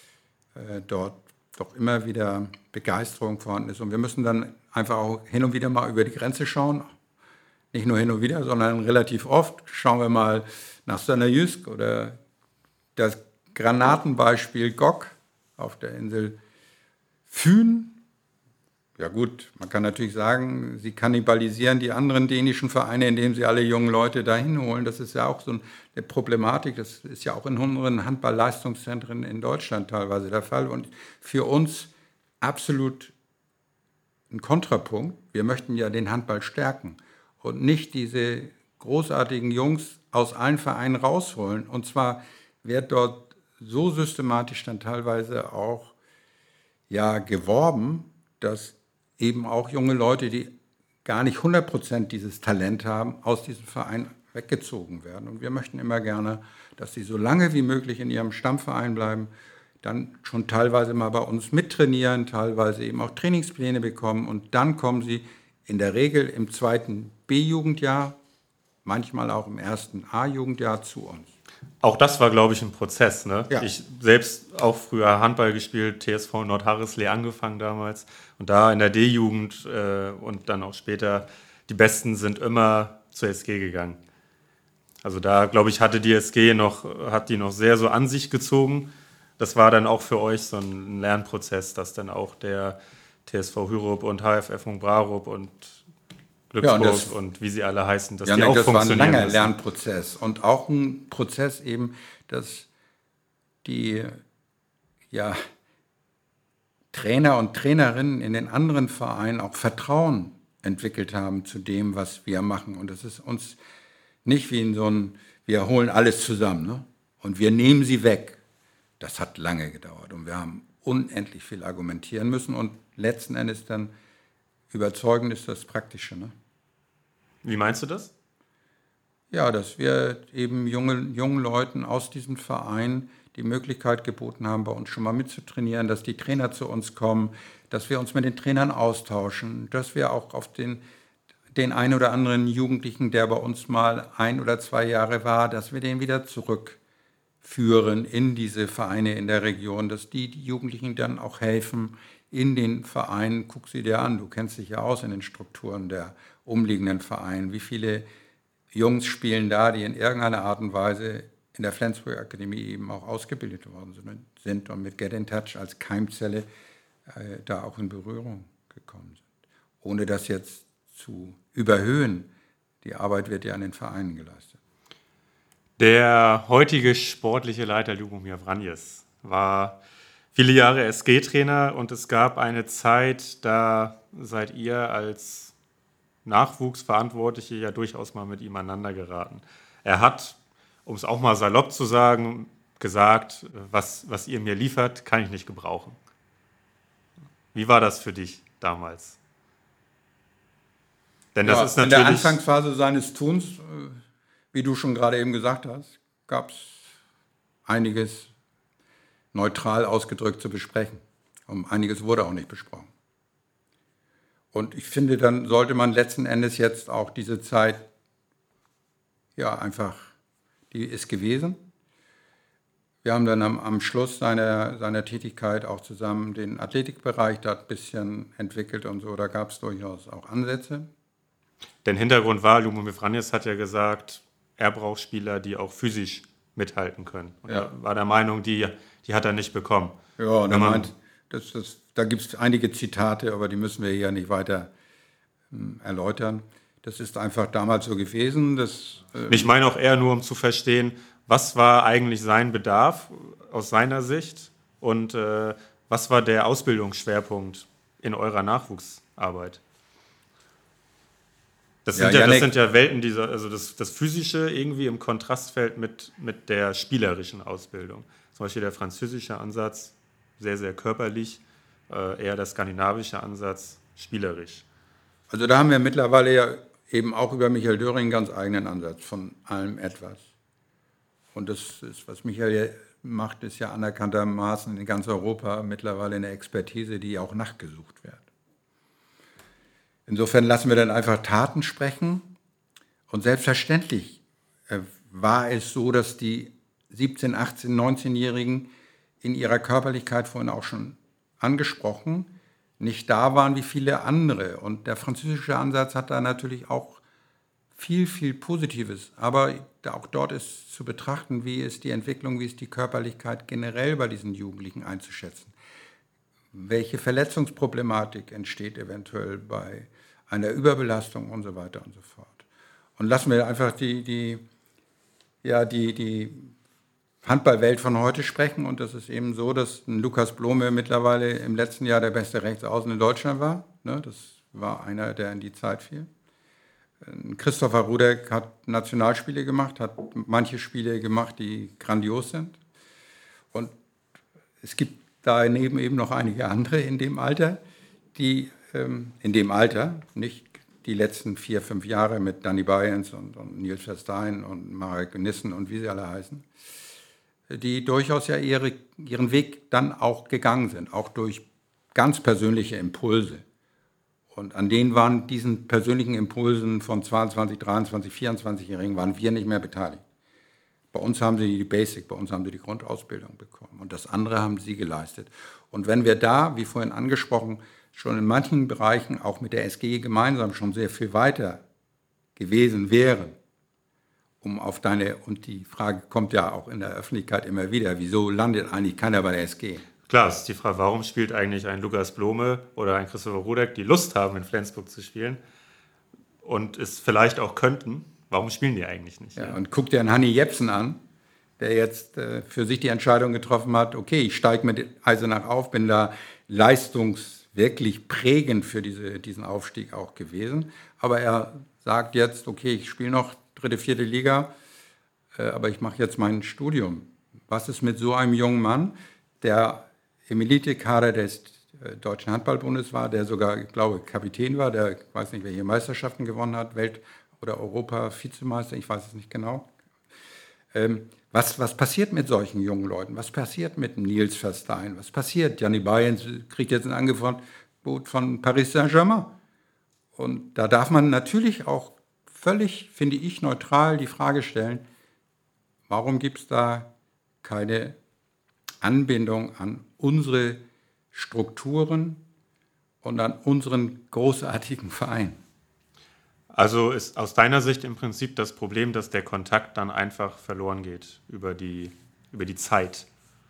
äh, dort doch immer wieder Begeisterung vorhanden ist. Und wir müssen dann einfach auch hin und wieder mal über die Grenze schauen. Nicht nur hin und wieder, sondern relativ oft. Schauen wir mal nach Saint-Just oder das Granatenbeispiel Gok auf der Insel Fyn. Ja gut, man kann natürlich sagen, sie kannibalisieren die anderen dänischen Vereine, indem sie alle jungen Leute dahin holen. Das ist ja auch so eine Problematik. Das ist ja auch in unseren Handball-Leistungszentren in Deutschland teilweise der Fall. Und für uns absolut ein Kontrapunkt. Wir möchten ja den Handball stärken und nicht diese großartigen Jungs aus allen Vereinen rausholen. Und zwar wird dort so systematisch dann teilweise auch ja, geworben, dass eben auch junge Leute, die gar nicht hundert Prozent dieses Talent haben, aus diesem Verein weggezogen werden. Und wir möchten immer gerne, dass sie so lange wie möglich in ihrem Stammverein bleiben, dann schon teilweise mal bei uns mittrainieren, teilweise eben auch Trainingspläne bekommen und dann kommen sie in der Regel im zweiten B-Jugendjahr, manchmal auch im ersten A-Jugendjahr zu uns. Auch das war, glaube ich, ein Prozess. Ne? Ja. Ich selbst auch früher Handball gespielt, T S V Nordharrisley angefangen damals. Und da in der D-Jugend äh, und dann auch später, die Besten sind immer zur S G gegangen. Also da, glaube ich, hatte die S G noch, hat die noch sehr so an sich gezogen. Das war dann auch für euch so ein Lernprozess, dass dann auch der T S V Hyrup und H F F Brarup und Glücksburg ja, und, das, und wie sie alle heißen, dass ja, die auch das funktionieren. Das war ein langer müssen. Lernprozess und auch ein Prozess eben, dass die, ja, Trainer und Trainerinnen in den anderen Vereinen auch Vertrauen entwickelt haben zu dem, was wir machen. Und das ist uns nicht wie in so ein, wir holen alles zusammen, ne? Und wir nehmen sie weg. Das hat lange gedauert und wir haben unendlich viel argumentieren müssen und letzten Endes dann überzeugend ist das Praktische. Ne? Wie meinst du das? Ja, dass wir eben junge, jungen Leuten aus diesem Verein die Möglichkeit geboten haben, bei uns schon mal mitzutrainieren, dass die Trainer zu uns kommen, dass wir uns mit den Trainern austauschen, dass wir auch auf den, den einen oder anderen Jugendlichen, der bei uns mal ein oder zwei Jahre war, dass wir den wieder zurückführen in diese Vereine in der Region, dass die, die Jugendlichen dann auch helfen in den Vereinen. Guck sie dir an, du kennst dich ja aus in den Strukturen der umliegenden Vereine. Wie viele Jungs spielen da, die in irgendeiner Art und Weise in der Flensburg Akademie eben auch ausgebildet worden sind und mit Get in Touch als Keimzelle äh, da auch in Berührung gekommen sind. Ohne das jetzt zu überhöhen, die Arbeit wird ja an den Vereinen geleistet. Der heutige sportliche Leiter Ljubomir Vranjes war viele Jahre S G-Trainer und es gab eine Zeit, da seid ihr als Nachwuchsverantwortliche ja durchaus mal mit ihm aneinander geraten. Er hat, um es auch mal salopp zu sagen, gesagt, was, was ihr mir liefert, kann ich nicht gebrauchen. Wie war das für dich damals? Denn das ja, ist natürlich in der Anfangsphase seines Tuns, wie du schon gerade eben gesagt hast, gab es einiges neutral ausgedrückt zu besprechen. Und einiges wurde auch nicht besprochen. Und ich finde, dann sollte man letzten Endes jetzt auch diese Zeit, ja, einfach, die ist gewesen. Wir haben dann am, am Schluss seiner, seiner Tätigkeit auch zusammen den Athletikbereich da ein bisschen entwickelt und so. Da gab es durchaus auch Ansätze. Der Hintergrund war, Ljubomir Vranjes hat ja gesagt, er braucht Spieler, die auch physisch mithalten können. Und ja. Er war der Meinung, die, die hat er nicht bekommen. Ja, und er meint, das, das, da gibt es einige Zitate, aber die müssen wir hier nicht weiter ähm, erläutern. Das ist einfach damals so gewesen. Dass, ähm ich meine auch eher nur, um zu verstehen, was war eigentlich sein Bedarf aus seiner Sicht und äh, was war der Ausbildungsschwerpunkt in eurer Nachwuchsarbeit? Das sind ja, ja, das sind ja Welten, dieser, also das, das Physische irgendwie im Kontrastfeld mit, mit der spielerischen Ausbildung. Zum Beispiel der französische Ansatz, sehr, sehr körperlich, äh, eher der skandinavische Ansatz, spielerisch. Also da haben wir mittlerweile ja eben auch über Michael Döring einen ganz eigenen Ansatz von allem etwas. Und das ist, was Michael macht, ist ja anerkanntermaßen in ganz Europa mittlerweile eine Expertise, die auch nachgesucht wird. Insofern lassen wir dann einfach Taten sprechen. Und selbstverständlich äh, war es so, dass die siebzehn-, achtzehn-, neunzehnjährigen in ihrer Körperlichkeit, vorhin auch schon angesprochen, nicht da waren wie viele andere. Und der französische Ansatz hat da natürlich auch viel, viel Positives. Aber auch dort ist zu betrachten, wie ist die Entwicklung, wie ist die Körperlichkeit generell bei diesen Jugendlichen einzuschätzen. Welche Verletzungsproblematik entsteht eventuell bei einer Überbelastung und so weiter und so fort. Und lassen wir einfach die, die, ja, die, die Handballwelt von heute sprechen. Und das ist eben so, dass ein Lukas Blome mittlerweile im letzten Jahr der beste Rechtsaußen in Deutschland war. Das war einer, der in die Zeit fiel. Christopher Rudek hat Nationalspiele gemacht, hat manche Spiele gemacht, die grandios sind. Und es gibt daneben eben noch einige andere in dem Alter, die ähm, in dem Alter, nicht die letzten vier, fünf Jahre mit Danny Bayens und, und Nils Verstein und Marek Nissen und wie sie alle heißen, die durchaus ja ihre, ihren Weg dann auch gegangen sind, auch durch ganz persönliche Impulse. Und an denen waren diesen persönlichen Impulsen von zweiundzwanzig, dreiundzwanzig, vierundzwanzigjährigen waren wir nicht mehr beteiligt. Bei uns haben sie die Basic, bei uns haben sie die Grundausbildung bekommen und das andere haben sie geleistet. Und wenn wir da, wie vorhin angesprochen, schon in manchen Bereichen auch mit der S G gemeinsam schon sehr viel weiter gewesen wären, um auf deine, und die Frage kommt ja auch in der Öffentlichkeit immer wieder, wieso landet eigentlich keiner bei der S G? Klar, es ist die Frage, warum spielt eigentlich ein Lukas Blome oder ein Christopher Rudek, die Lust haben, in Flensburg zu spielen und es vielleicht auch könnten, warum spielen die eigentlich nicht? Ja, ja? Und guck dir einen Hanni Jepsen an, der jetzt äh, für sich die Entscheidung getroffen hat, okay, ich steige mit Eisenach auf, bin da leistungs wirklich prägend für diese, diesen Aufstieg auch gewesen. Aber er sagt jetzt, okay, ich spiele noch dritte, vierte Liga, äh, aber ich mache jetzt mein Studium. Was ist mit so einem jungen Mann, der im Elitekader des äh, Deutschen Handballbundes war, der sogar, ich glaube, Kapitän war, der, ich weiß nicht, welche Meisterschaften gewonnen hat, Welt- oder Europa-Vizemeister, ich weiß es nicht genau. Ähm, was, was passiert mit solchen jungen Leuten? Was passiert mit Niels Verstein? Was passiert? Gianni Bayerns kriegt jetzt ein Angebot von Paris Saint-Germain. Und da darf man natürlich auch völlig, finde ich, neutral die Frage stellen, warum gibt es da keine Anbindung an unsere Strukturen und an unseren großartigen Verein? Also ist aus deiner Sicht im Prinzip das Problem, dass der Kontakt dann einfach verloren geht über die, über die Zeit.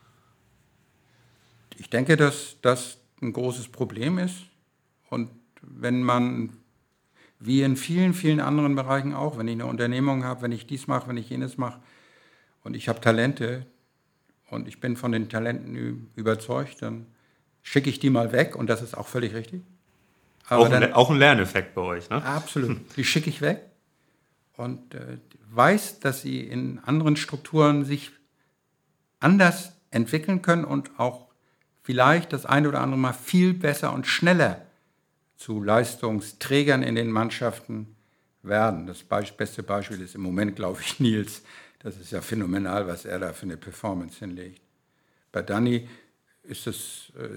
Ich denke, dass das ein großes Problem ist. Und wenn man, wie in vielen, vielen anderen Bereichen auch, wenn ich eine Unternehmung habe, wenn ich dies mache, wenn ich jenes mache und ich habe Talente und ich bin von den Talenten überzeugt, dann schicke ich die mal weg und das ist auch völlig richtig. Aber auch, dann, ein, auch ein Lerneffekt bei euch, ne? Absolut. Die schicke ich weg und äh, weiß, dass sie in anderen Strukturen sich anders entwickeln können und auch vielleicht das eine oder andere Mal viel besser und schneller zu Leistungsträgern in den Mannschaften werden. Das beste Beispiel ist im Moment, glaube ich, Niels. Das ist ja phänomenal, was er da für eine Performance hinlegt. Bei Dani ist es, äh,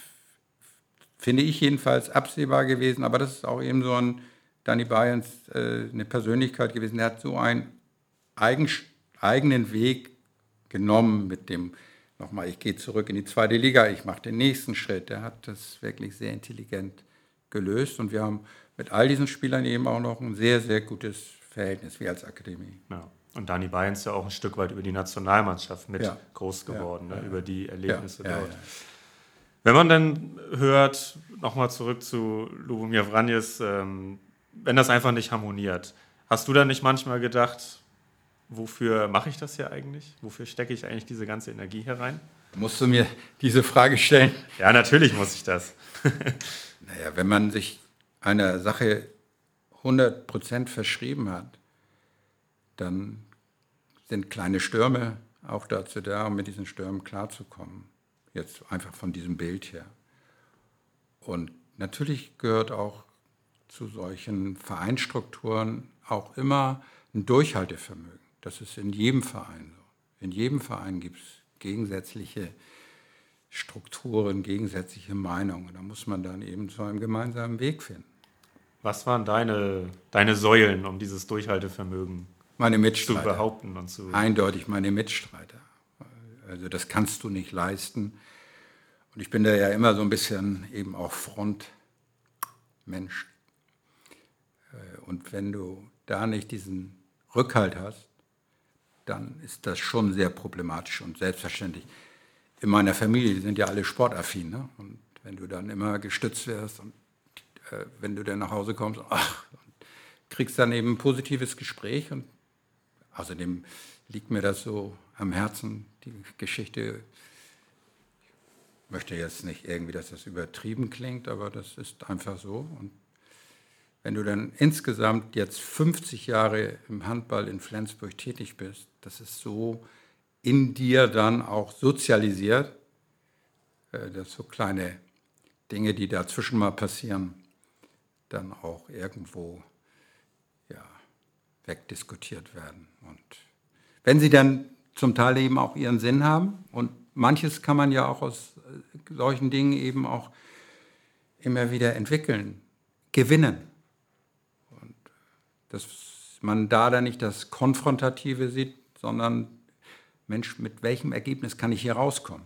finde ich jedenfalls, absehbar gewesen, aber das ist auch eben so ein Gianni Bayerns, äh, eine Persönlichkeit gewesen. Er hat so einen eigen, eigenen Weg genommen mit dem, nochmal, ich gehe zurück in die zweite Liga, ich mache den nächsten Schritt. Er hat das wirklich sehr intelligent gelöst und wir haben mit all diesen Spielern eben auch noch ein sehr, sehr gutes Verhältnis, wir als Akademie. Ja. Und Gianni Bayerns ist ja auch ein Stück weit über die Nationalmannschaft mit ja. groß geworden, ja, ne? ja, über die Erlebnisse ja, ja, dort. ja. Wenn man dann hört, nochmal zurück zu Lubomir Vranjes, ähm, wenn das einfach nicht harmoniert, hast du dann nicht manchmal gedacht, wofür mache ich das hier eigentlich? Wofür stecke ich eigentlich diese ganze Energie hier rein? Musst du mir diese Frage stellen? Ja, natürlich muss ich das. Naja, wenn man sich einer Sache hundert Prozent verschrieben hat, dann sind kleine Stürme auch dazu da, um mit diesen Stürmen klarzukommen. Jetzt einfach von diesem Bild her. Und natürlich gehört auch zu solchen Vereinsstrukturen auch immer ein Durchhaltevermögen. Das ist in jedem Verein so. In jedem Verein gibt es gegensätzliche Strukturen, gegensätzliche Meinungen. Da muss man dann eben zu einem gemeinsamen Weg finden. Was waren deine, deine Säulen, um dieses Durchhaltevermögen meine Mitstreiter. zu behaupten? Und zu Eindeutig meine Mitstreiter. Also das kannst du nicht leisten. Und ich bin da ja immer so ein bisschen eben auch Frontmensch. Und wenn du da nicht diesen Rückhalt hast, dann ist das schon sehr problematisch und selbstverständlich. In meiner Familie, die sind ja alle sportaffin, ne? Und wenn du dann immer gestützt wirst und äh, wenn du dann nach Hause kommst, ach, und kriegst dann eben ein positives Gespräch und außerdem liegt mir das so am Herzen, die Geschichte. Ich möchte jetzt nicht irgendwie, dass das übertrieben klingt, aber das ist einfach so. Und wenn du dann insgesamt jetzt fünfzig Jahre im Handball in Flensburg tätig bist, das ist so in dir dann auch sozialisiert, dass so kleine Dinge, die dazwischen mal passieren, dann auch irgendwo ja, wegdiskutiert werden. Und wenn sie dann zum Teil eben auch ihren Sinn haben, und manches kann man ja auch aus solchen Dingen eben auch immer wieder entwickeln, gewinnen. Und dass man da dann nicht das Konfrontative sieht, sondern Mensch, mit welchem Ergebnis kann ich hier rauskommen?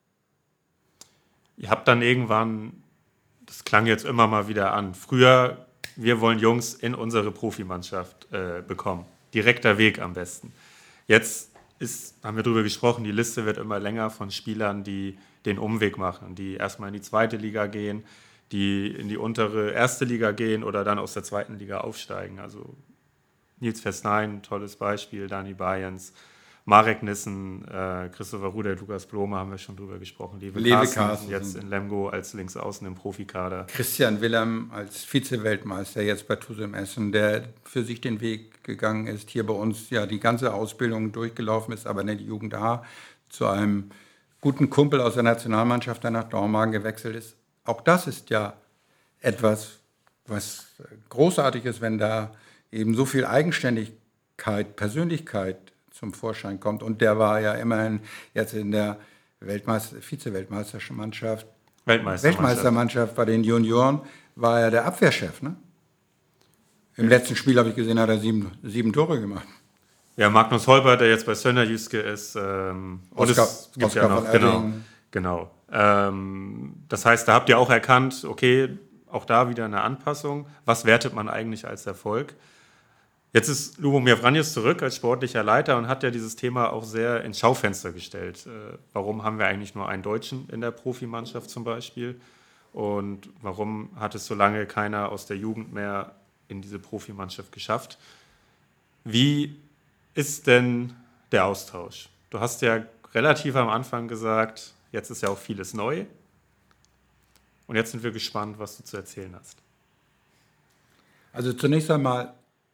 Ihr habt dann irgendwann, das klang jetzt immer mal wieder an, früher, wir wollen Jungs in unsere Profimannschaft äh, bekommen. Direkter Weg am besten. Jetzt ist, haben wir darüber gesprochen, die Liste wird immer länger von Spielern, die den Umweg machen, die erstmal in die zweite Liga gehen, die in die untere erste Liga gehen oder dann aus der zweiten Liga aufsteigen. Also Niels Verstein, tolles Beispiel, Gianni Bayerns, Marek Nissen, äh, Christopher Rudek, Lukas Blome haben wir schon drüber gesprochen. Liebe, Liebe Carsten, Carsten. jetzt in Lemgo als Linksaußen im Profikader. Christian Willem als Vize-Weltmeister jetzt bei Tusem Essen, der für sich den Weg gegangen ist, hier bei uns ja die ganze Ausbildung durchgelaufen ist, aber in der Jugend A zu einem guten Kumpel aus der Nationalmannschaft, der nach Dormagen gewechselt ist. Auch das ist ja etwas, was großartig ist, wenn da eben so viel Eigenständigkeit, Persönlichkeit zum Vorschein kommt. Und der war ja immerhin jetzt in der Weltmeister, Vize-Weltmeistermannschaft, Weltmeistermannschaft. Weltmeistermannschaft bei den Junioren, war er der Abwehrchef. Ne? Im letzten Spiel habe ich gesehen, hat er sieben, sieben Tore gemacht. Ja, Magnus Holper, der jetzt bei Sönderjyske ist. Ähm, und Oskar, es gibt Oskar ja noch, von genau, Oerding. genau. Ähm, das heißt, da habt ihr auch erkannt, okay, auch da wieder eine Anpassung. Was wertet man eigentlich als Erfolg? Jetzt ist Lubomir Vranjes zurück als sportlicher Leiter und hat ja dieses Thema auch sehr ins Schaufenster gestellt. Äh, warum haben wir eigentlich nur einen Deutschen in der Profimannschaft zum Beispiel? Und warum hat es so lange keiner aus der Jugend mehr in diese Profimannschaft geschafft? Wie ist denn der Austausch? Du hast ja relativ am Anfang gesagt, jetzt ist ja auch vieles neu. Und jetzt sind wir gespannt, was du zu erzählen hast. Also zunächst einmal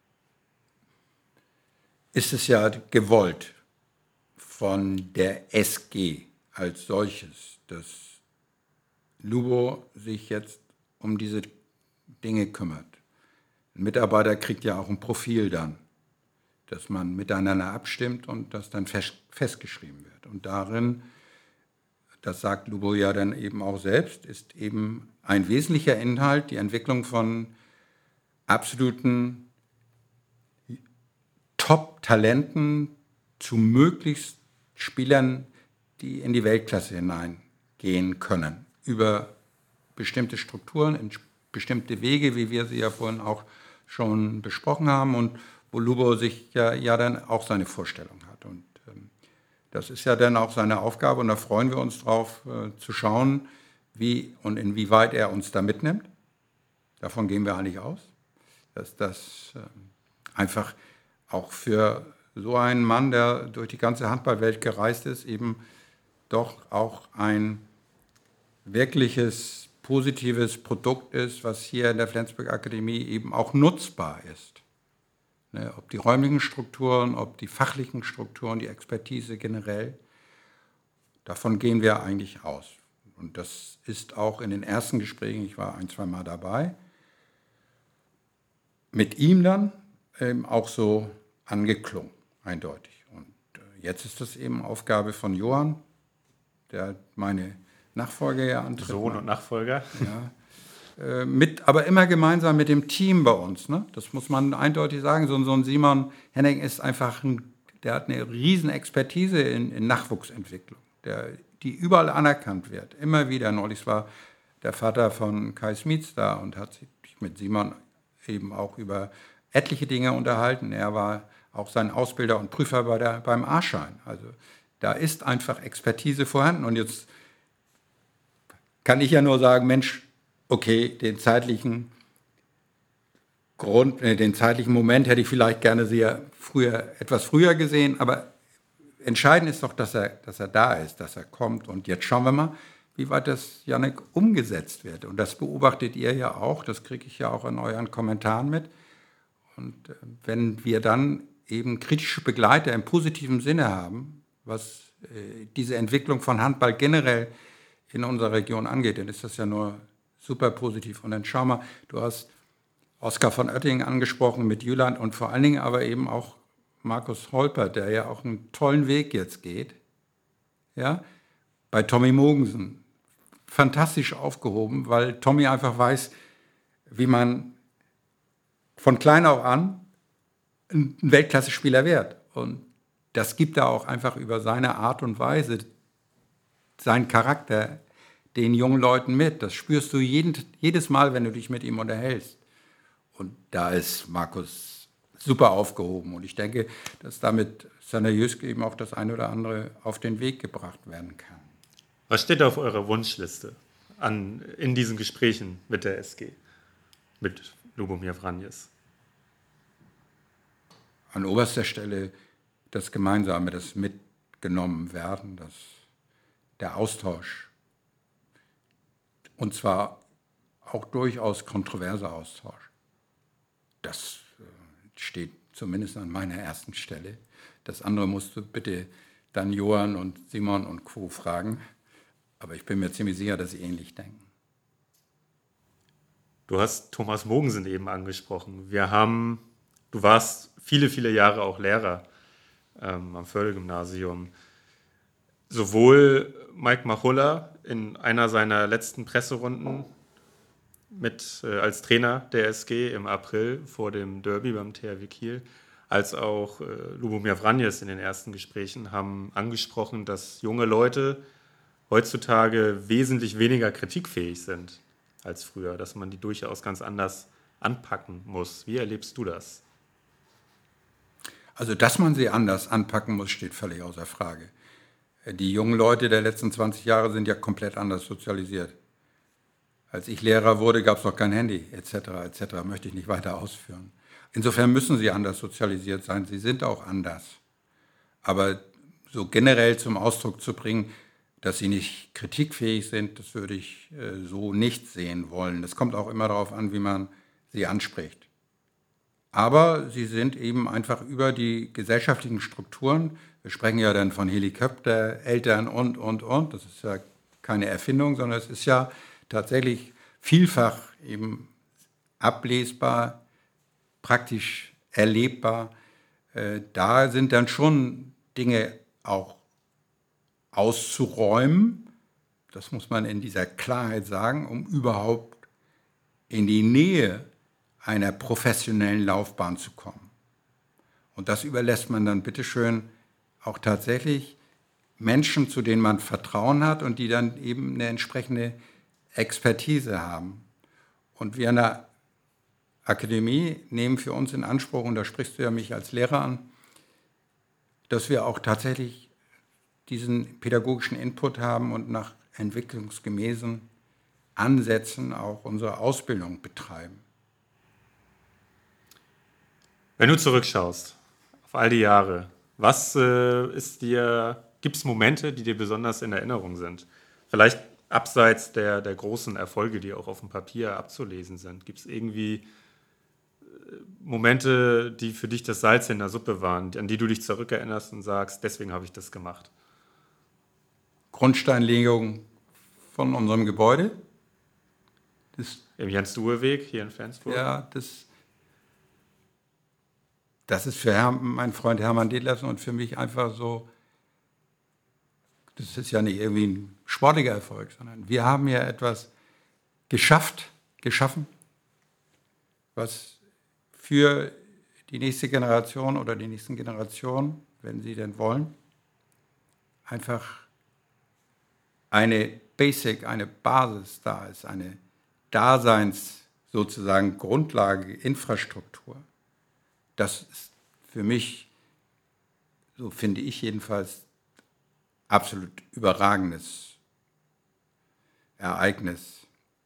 ist es ja gewollt von der S G als solches, dass Lubo sich jetzt um diese Dinge kümmert. Ein Mitarbeiter kriegt ja auch ein Profil dann, dass man miteinander abstimmt und das dann fest, festgeschrieben wird. Und darin, das sagt Lubo ja dann eben auch selbst, ist eben ein wesentlicher Inhalt die Entwicklung von absoluten Top-Talenten zu möglichst Spielern, die in die Weltklasse hineingehen können. Über bestimmte Strukturen, in bestimmte Wege, wie wir sie ja vorhin auch schon besprochen haben und wo Lubo sich ja, ja dann auch seine Vorstellung hat. Und ähm, das ist ja dann auch seine Aufgabe und da freuen wir uns drauf, äh, zu schauen, wie und inwieweit er uns da mitnimmt. Davon gehen wir eigentlich aus, dass das äh, einfach auch für so einen Mann, der durch die ganze Handballwelt gereist ist, eben doch auch ein wirkliches positives Produkt ist, was hier in der Flensburg Akademie eben auch nutzbar ist. Ne, ob die räumlichen Strukturen, ob die fachlichen Strukturen, die Expertise generell, davon gehen wir eigentlich aus. Und das ist auch in den ersten Gesprächen, ich war ein, zwei Mal dabei, mit ihm dann eben auch so angeklungen, eindeutig. Und jetzt ist das eben Aufgabe von Johann, der meine Nachfolger ja antritt. Sohn und Nachfolger. Ja, äh, mit, aber immer gemeinsam mit dem Team bei uns. Ne? Das muss man eindeutig sagen. So, so ein Simon Henning ist einfach, ein, der hat eine riesen Expertise in, in Nachwuchsentwicklung, der, die überall anerkannt wird. Immer wieder. Neulich war der Vater von Kai Smits da und hat sich mit Simon eben auch über etliche Dinge unterhalten. Er war auch sein Ausbilder und Prüfer bei der, beim A-Schein. Also da ist einfach Expertise vorhanden. Und jetzt kann ich ja nur sagen, Mensch, okay, den zeitlichen Grund, äh, den zeitlichen Moment hätte ich vielleicht gerne sehr früher, etwas früher gesehen, aber entscheidend ist doch, dass er, dass er da ist, dass er kommt. Und jetzt schauen wir mal, wie weit das, Jannik, umgesetzt wird. Und das beobachtet ihr ja auch, das kriege ich ja auch in euren Kommentaren mit. Und wenn wir dann eben kritische Begleiter im positiven Sinne haben, was äh, diese Entwicklung von Handball generell in unserer Region angeht, dann ist das ja nur super positiv. Und dann schau mal, du hast Oskar von Oerding angesprochen mit Jüland und vor allen Dingen aber eben auch Markus Holper, der ja auch einen tollen Weg jetzt geht. Ja, bei Tommy Mogensen. Fantastisch aufgehoben, weil Tommy einfach weiß, wie man von klein auf an ein Weltklasse-Spieler wird. Und das gibt er auch einfach über seine Art und Weise, seinen Charakter den jungen Leuten mit. Das spürst du jeden, jedes Mal, wenn du dich mit ihm unterhältst. Und da ist Markus super aufgehoben. Und ich denke, dass damit Sönderjyske eben auch das eine oder andere auf den Weg gebracht werden kann. Was steht auf eurer Wunschliste an, in diesen Gesprächen mit der S G, mit Lubomir Vranjes? An oberster Stelle das Gemeinsame, das mitgenommen werden, das, der Austausch. Und zwar auch durchaus kontroverser Austausch. Das äh, steht zumindest an meiner ersten Stelle. Das andere musst du bitte dann Johann und Simon und Co. fragen. Aber ich bin mir ziemlich sicher, dass sie ähnlich denken. Du hast Thomas Mogensen eben angesprochen. Wir haben, du warst viele, viele Jahre auch Lehrer ähm, am Förde-Gymnasium. Sowohl Mike Machulla in einer seiner letzten Presserunden mit, äh, als Trainer der S G im April vor dem Derby beim T H W Kiel, als auch äh, Lubomir Vranjes in den ersten Gesprächen haben angesprochen, dass junge Leute heutzutage wesentlich weniger kritikfähig sind als früher, dass man die durchaus ganz anders anpacken muss. Wie erlebst du das? Also, dass man sie anders anpacken muss, steht völlig außer Frage. Die jungen Leute der letzten zwanzig Jahre sind ja komplett anders sozialisiert. Als ich Lehrer wurde, gab es noch kein Handy, et cetera, et cetera. Möchte ich nicht weiter ausführen. Insofern müssen sie anders sozialisiert sein. Sie sind auch anders. Aber so generell zum Ausdruck zu bringen, dass sie nicht kritikfähig sind, das würde ich äh, so nicht sehen wollen. Es kommt auch immer darauf an, wie man sie anspricht. Aber sie sind eben einfach über die gesellschaftlichen Strukturen, wir sprechen ja dann von Helikoptereltern und, und, und, das ist ja keine Erfindung, sondern es ist ja tatsächlich vielfach eben ablesbar, praktisch erlebbar. Äh, da sind dann schon Dinge auch auszuräumen, das muss man in dieser Klarheit sagen, um überhaupt in die Nähe einer professionellen Laufbahn zu kommen. Und das überlässt man dann bitteschön auch tatsächlich Menschen, zu denen man Vertrauen hat und die dann eben eine entsprechende Expertise haben. Und wir an der Akademie nehmen für uns in Anspruch, und da sprichst du ja mich als Lehrer an, dass wir auch tatsächlich diesen pädagogischen Input haben und nach entwicklungsgemäßen Ansätzen auch unsere Ausbildung betreiben. Wenn du zurückschaust auf all die Jahre, was äh, ist dir, gibt es Momente, die dir besonders in Erinnerung sind? Vielleicht abseits der, der großen Erfolge, die auch auf dem Papier abzulesen sind. Gibt es irgendwie Momente, die für dich das Salz in der Suppe waren, an die du dich zurückerinnerst und sagst, deswegen habe ich das gemacht? Grundsteinlegung von unserem Gebäude. Das, Im Jens-Duhe-Weg hier in Flensburg? Ja, das, das ist für Herr, meinen Freund Hermann Detlefsen und für mich einfach so, das ist ja nicht irgendwie ein sportlicher Erfolg, sondern wir haben ja etwas geschafft, geschaffen, was für die nächste Generation oder die nächsten Generationen, wenn sie denn wollen, einfach eine Basic, eine Basis da ist, eine Daseins sozusagen Grundlage, Infrastruktur. Das ist für mich, so finde ich jedenfalls, absolut überragendes Ereignis.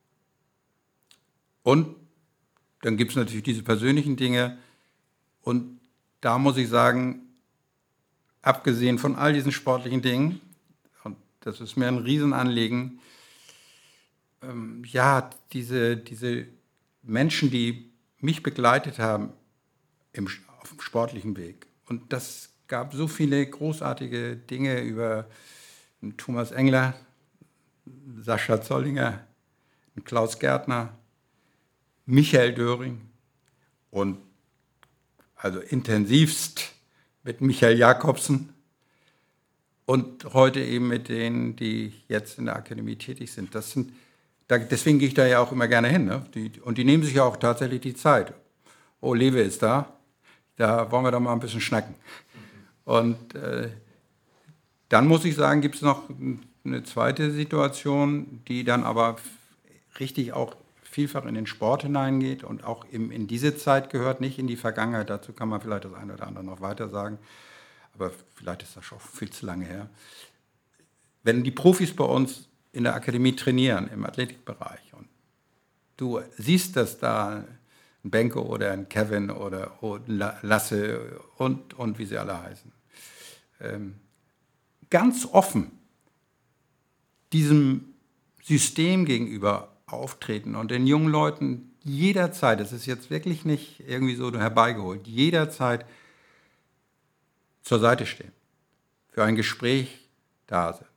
Und dann gibt es natürlich diese persönlichen Dinge und da muss ich sagen, abgesehen von all diesen sportlichen Dingen, und das ist mir ein Riesenanliegen, ähm, ja, diese, diese Menschen, die mich begleitet haben im, auf dem sportlichen Weg. Und das gab so viele großartige Dinge über Thomas Engler, Sascha Zollinger, Klaus Gärtner, Michael Döring und also intensivst mit Michael Jakobsen und heute eben mit denen, die jetzt in der Akademie tätig sind. Das sind da, deswegen gehe ich da ja auch immer gerne hin. Ne? Die, und die nehmen sich ja auch tatsächlich die Zeit. Oh, Lewe ist da, da wollen wir doch mal ein bisschen schnacken. Und äh, dann muss ich sagen, gibt es noch eine zweite Situation, die dann aber richtig auch vielfach in den Sport hineingeht und auch im, in diese Zeit gehört, nicht in die Vergangenheit. Dazu kann man vielleicht das eine oder andere noch weiter sagen, aber vielleicht ist das schon viel zu lange her. Wenn die Profis bei uns in der Akademie trainieren, im Athletikbereich, und du siehst, dass da ein Benko oder ein Kevin oder ein Lasse und, und wie sie alle heißen, ähm, ganz offen diesem System gegenüber auftreten und den jungen Leuten jederzeit, das ist jetzt wirklich nicht irgendwie so herbeigeholt, jederzeit zur Seite stehen, für ein Gespräch da sind.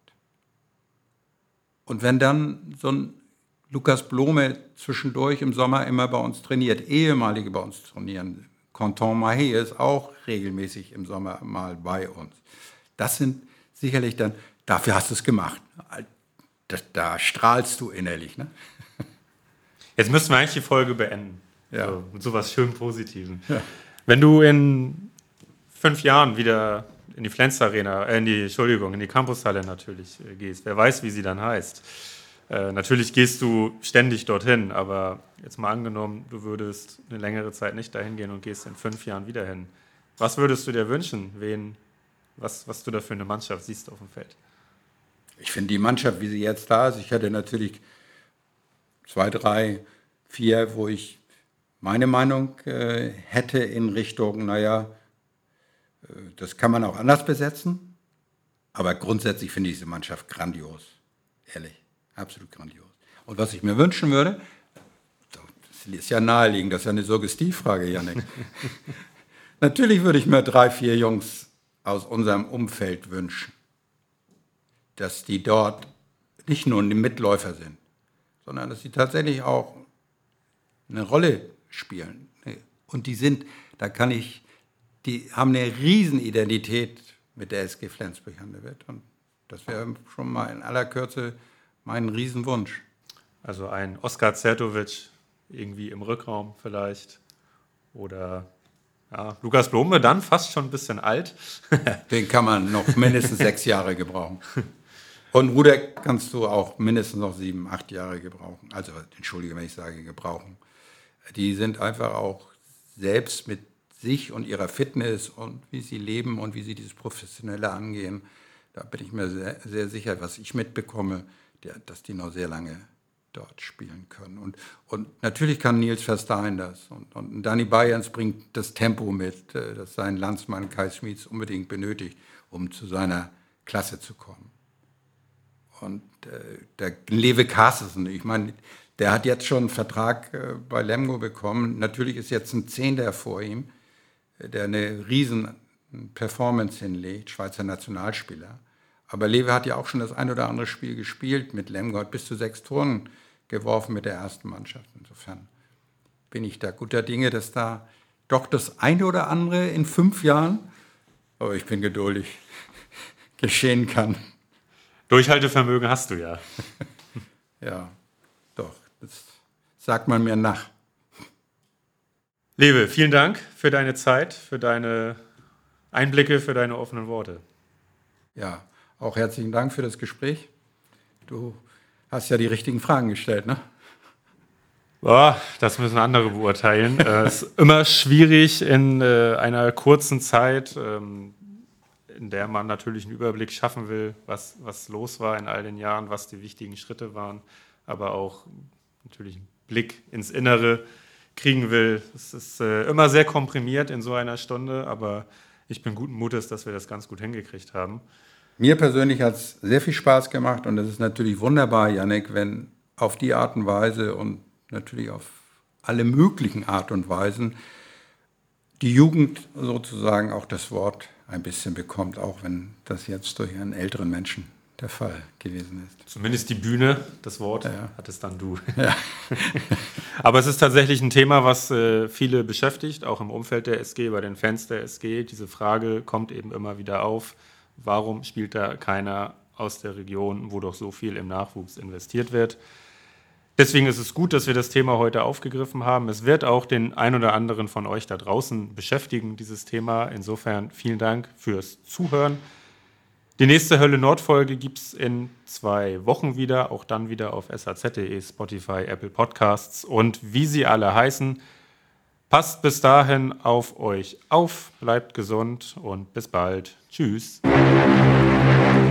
Und wenn dann so ein Lukas Blome zwischendurch im Sommer immer bei uns trainiert, ehemalige bei uns trainieren, Quentin Mahé ist auch regelmäßig im Sommer mal bei uns. Das sind sicherlich dann, dafür hast du es gemacht. Da, da strahlst du innerlich. Ne? Jetzt müssen wir eigentlich die Folge beenden. Ja. So, mit sowas schön Positivem. Ja. Wenn du in fünf Jahren wieder in die Flens Arena, äh, in die, Entschuldigung, in die Campushalle natürlich äh, gehst, wer weiß, wie sie dann heißt. Äh, natürlich gehst du ständig dorthin, aber jetzt mal angenommen, du würdest eine längere Zeit nicht dahin gehen und gehst in fünf Jahren wieder hin. Was würdest du dir wünschen, wen, was, was du da für eine Mannschaft siehst auf dem Feld? Ich finde die Mannschaft, wie sie jetzt da ist, ich hätte natürlich zwei, drei, vier, wo ich meine Meinung äh, hätte in Richtung, naja, äh, das kann man auch anders besetzen, aber grundsätzlich finde ich diese Mannschaft grandios, ehrlich, absolut grandios. Und was ich mir wünschen würde, das ist ja naheliegend, das ist ja eine Suggestivfrage, Jannik. Natürlich würde ich mir drei, vier Jungs aus unserem Umfeld wünschen, dass die dort nicht nur die Mitläufer sind, sondern dass sie tatsächlich auch eine Rolle spielen. Und die sind, da kann ich, die haben eine Riesenidentität mit der S G Flensburg-Handewitt. Und das wäre schon mal in aller Kürze mein Riesenwunsch. Also ein Oskar Zertovic irgendwie im Rückraum vielleicht oder ja, Lukas Blome dann fast schon ein bisschen alt. Den kann man noch mindestens sechs Jahre gebrauchen. Und Rudek kannst du auch mindestens noch sieben, acht Jahre gebrauchen. Also, entschuldige, wenn ich sage gebrauchen. Die sind einfach auch selbst mit sich und ihrer Fitness und wie sie leben und wie sie dieses Professionelle angehen, da bin ich mir sehr, sehr sicher, was ich mitbekomme, der, dass die noch sehr lange dort spielen können. Und, und natürlich kann Nils Verstein das. Und, und Danny Bayerns bringt das Tempo mit, das sein Landsmann Kai Schmieds unbedingt benötigt, um zu seiner Klasse zu kommen. Und äh, der Lewe Carstensen, ich meine, der hat jetzt schon einen Vertrag äh, bei Lemgo bekommen. Natürlich ist jetzt ein Zehnter vor ihm, äh, der eine riesen Performance hinlegt, Schweizer Nationalspieler. Aber Lewe hat ja auch schon das ein oder andere Spiel gespielt mit Lemgo, hat bis zu sechs Toren geworfen mit der ersten Mannschaft. Insofern bin ich da guter Dinge, dass da doch das eine oder andere in fünf Jahren, aber ich bin geduldig, geschehen kann. Durchhaltevermögen hast du ja. Ja, doch, das sagt man mir nach. Lewe, vielen Dank für deine Zeit, für deine Einblicke, für deine offenen Worte. Ja, auch herzlichen Dank für das Gespräch. Du hast ja die richtigen Fragen gestellt, ne? Boah, das müssen andere beurteilen. Es ist immer schwierig in äh, einer kurzen Zeit, ähm, in der man natürlich einen Überblick schaffen will, was, was los war in all den Jahren, was die wichtigen Schritte waren, aber auch natürlich einen Blick ins Innere kriegen will. Es ist äh, immer sehr komprimiert in so einer Stunde, aber ich bin guten Mutes, dass wir das ganz gut hingekriegt haben. Mir persönlich hat es sehr viel Spaß gemacht und es ist natürlich wunderbar, Jannik, wenn auf die Art und Weise und natürlich auf alle möglichen Art und Weisen die Jugend sozusagen auch das Wort ein bisschen bekommt, auch wenn das jetzt durch einen älteren Menschen der Fall gewesen ist. Zumindest die Bühne, das Wort, ja. hattest dann du. Ja. Aber es ist tatsächlich ein Thema, was äh, viele beschäftigt, auch im Umfeld der S G, bei den Fans der S G. Diese Frage kommt eben immer wieder auf, warum spielt da keiner aus der Region, wo doch so viel im Nachwuchs investiert wird. Deswegen ist es gut, dass wir das Thema heute aufgegriffen haben. Es wird auch den ein oder anderen von euch da draußen beschäftigen, dieses Thema. Insofern vielen Dank fürs Zuhören. Die nächste Hölle-Nord-Folge gibt es in zwei Wochen wieder, auch dann wieder auf S A Z punkt de, Spotify, Apple Podcasts und wie sie alle heißen. Passt bis dahin auf euch auf, bleibt gesund und bis bald. Tschüss.